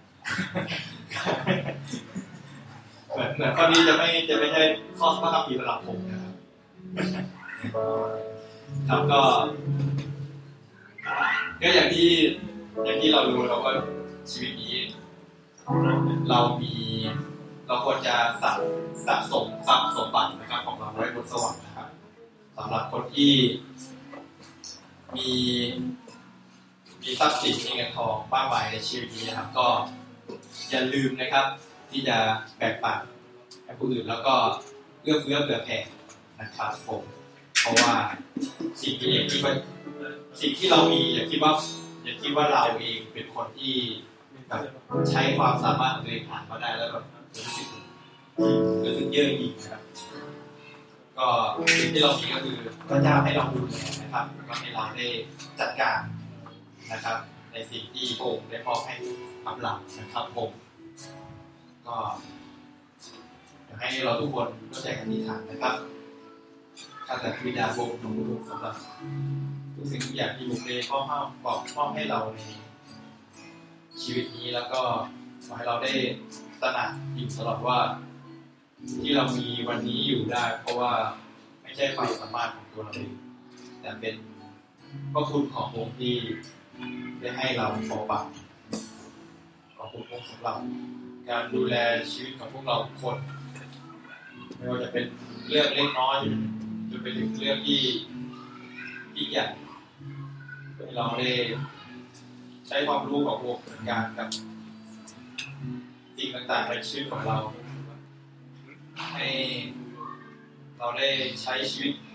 เหมือนข้อนี้จะไม่ใช่ข้อพระคัมภีร์สำหรับผมนะครับครับก็อย่างที่เรารู้แล้วว่าชีวิตนี้เราควรจะสะสมทรัพย์สมบัตินะครับของเราไว้บนสวรรค์นะครับสำหรับคนที่มีทรัพย์สินมีเงินทองมากมายในชีวิตนี้นะครับก็อย่าลืมนะครับที่จะแบ่งปันให้ผู้อื่นแล้วก็เอื้อเฟื้อเผื่อแผ่นะครับผมเพราะว่าสิ่งที่เรามีอย่าคิดว่าเราเองเป็นคนที่แบบใช้ความสามารถของตัวเองผ่านมาได้แล้วแบบรู้สึกเยอะอีกนะครับก็สิ่งที่เรามีก็คือพระเจ้าให้เราดูแลนะครับก็ให้เราได้จัดการนะครับในสิ่งที่พระองค์ได้มอบให้กับเรานะครับผมก็อยากให้เราทุกคนร่วมใจกันอธิษฐานนะครับข้าแต่พระบิดาของพระองค์สำหรับทุกสิ่งทุกอย่างที่พระองค์ได้มอบให้เราในชีวิตนี้แล้วก็ขอให้เราได้ตระหนักอยู่ตลอดว่าที่เรามีวันนี้อยู่ได้เพราะว่าไม่ใช่ความสามารถของตัวเราเองแต่เป็นพระคุณขององค์ที่ได้ให้เราพอปากขอบคุณองค์สำหรับการดูแลชีวิตของพวกเราทุกคนไม่ว่าจะเป็นเรื่องเล็กน้อยจนไปถึงเรื่องที่ยิ่งใหญ่ให้เราได้ใช้ความรู้ขององค์ในการกับสิ่งต่างๆในชีวิตของเราให้เราได้ใช้ชีวิต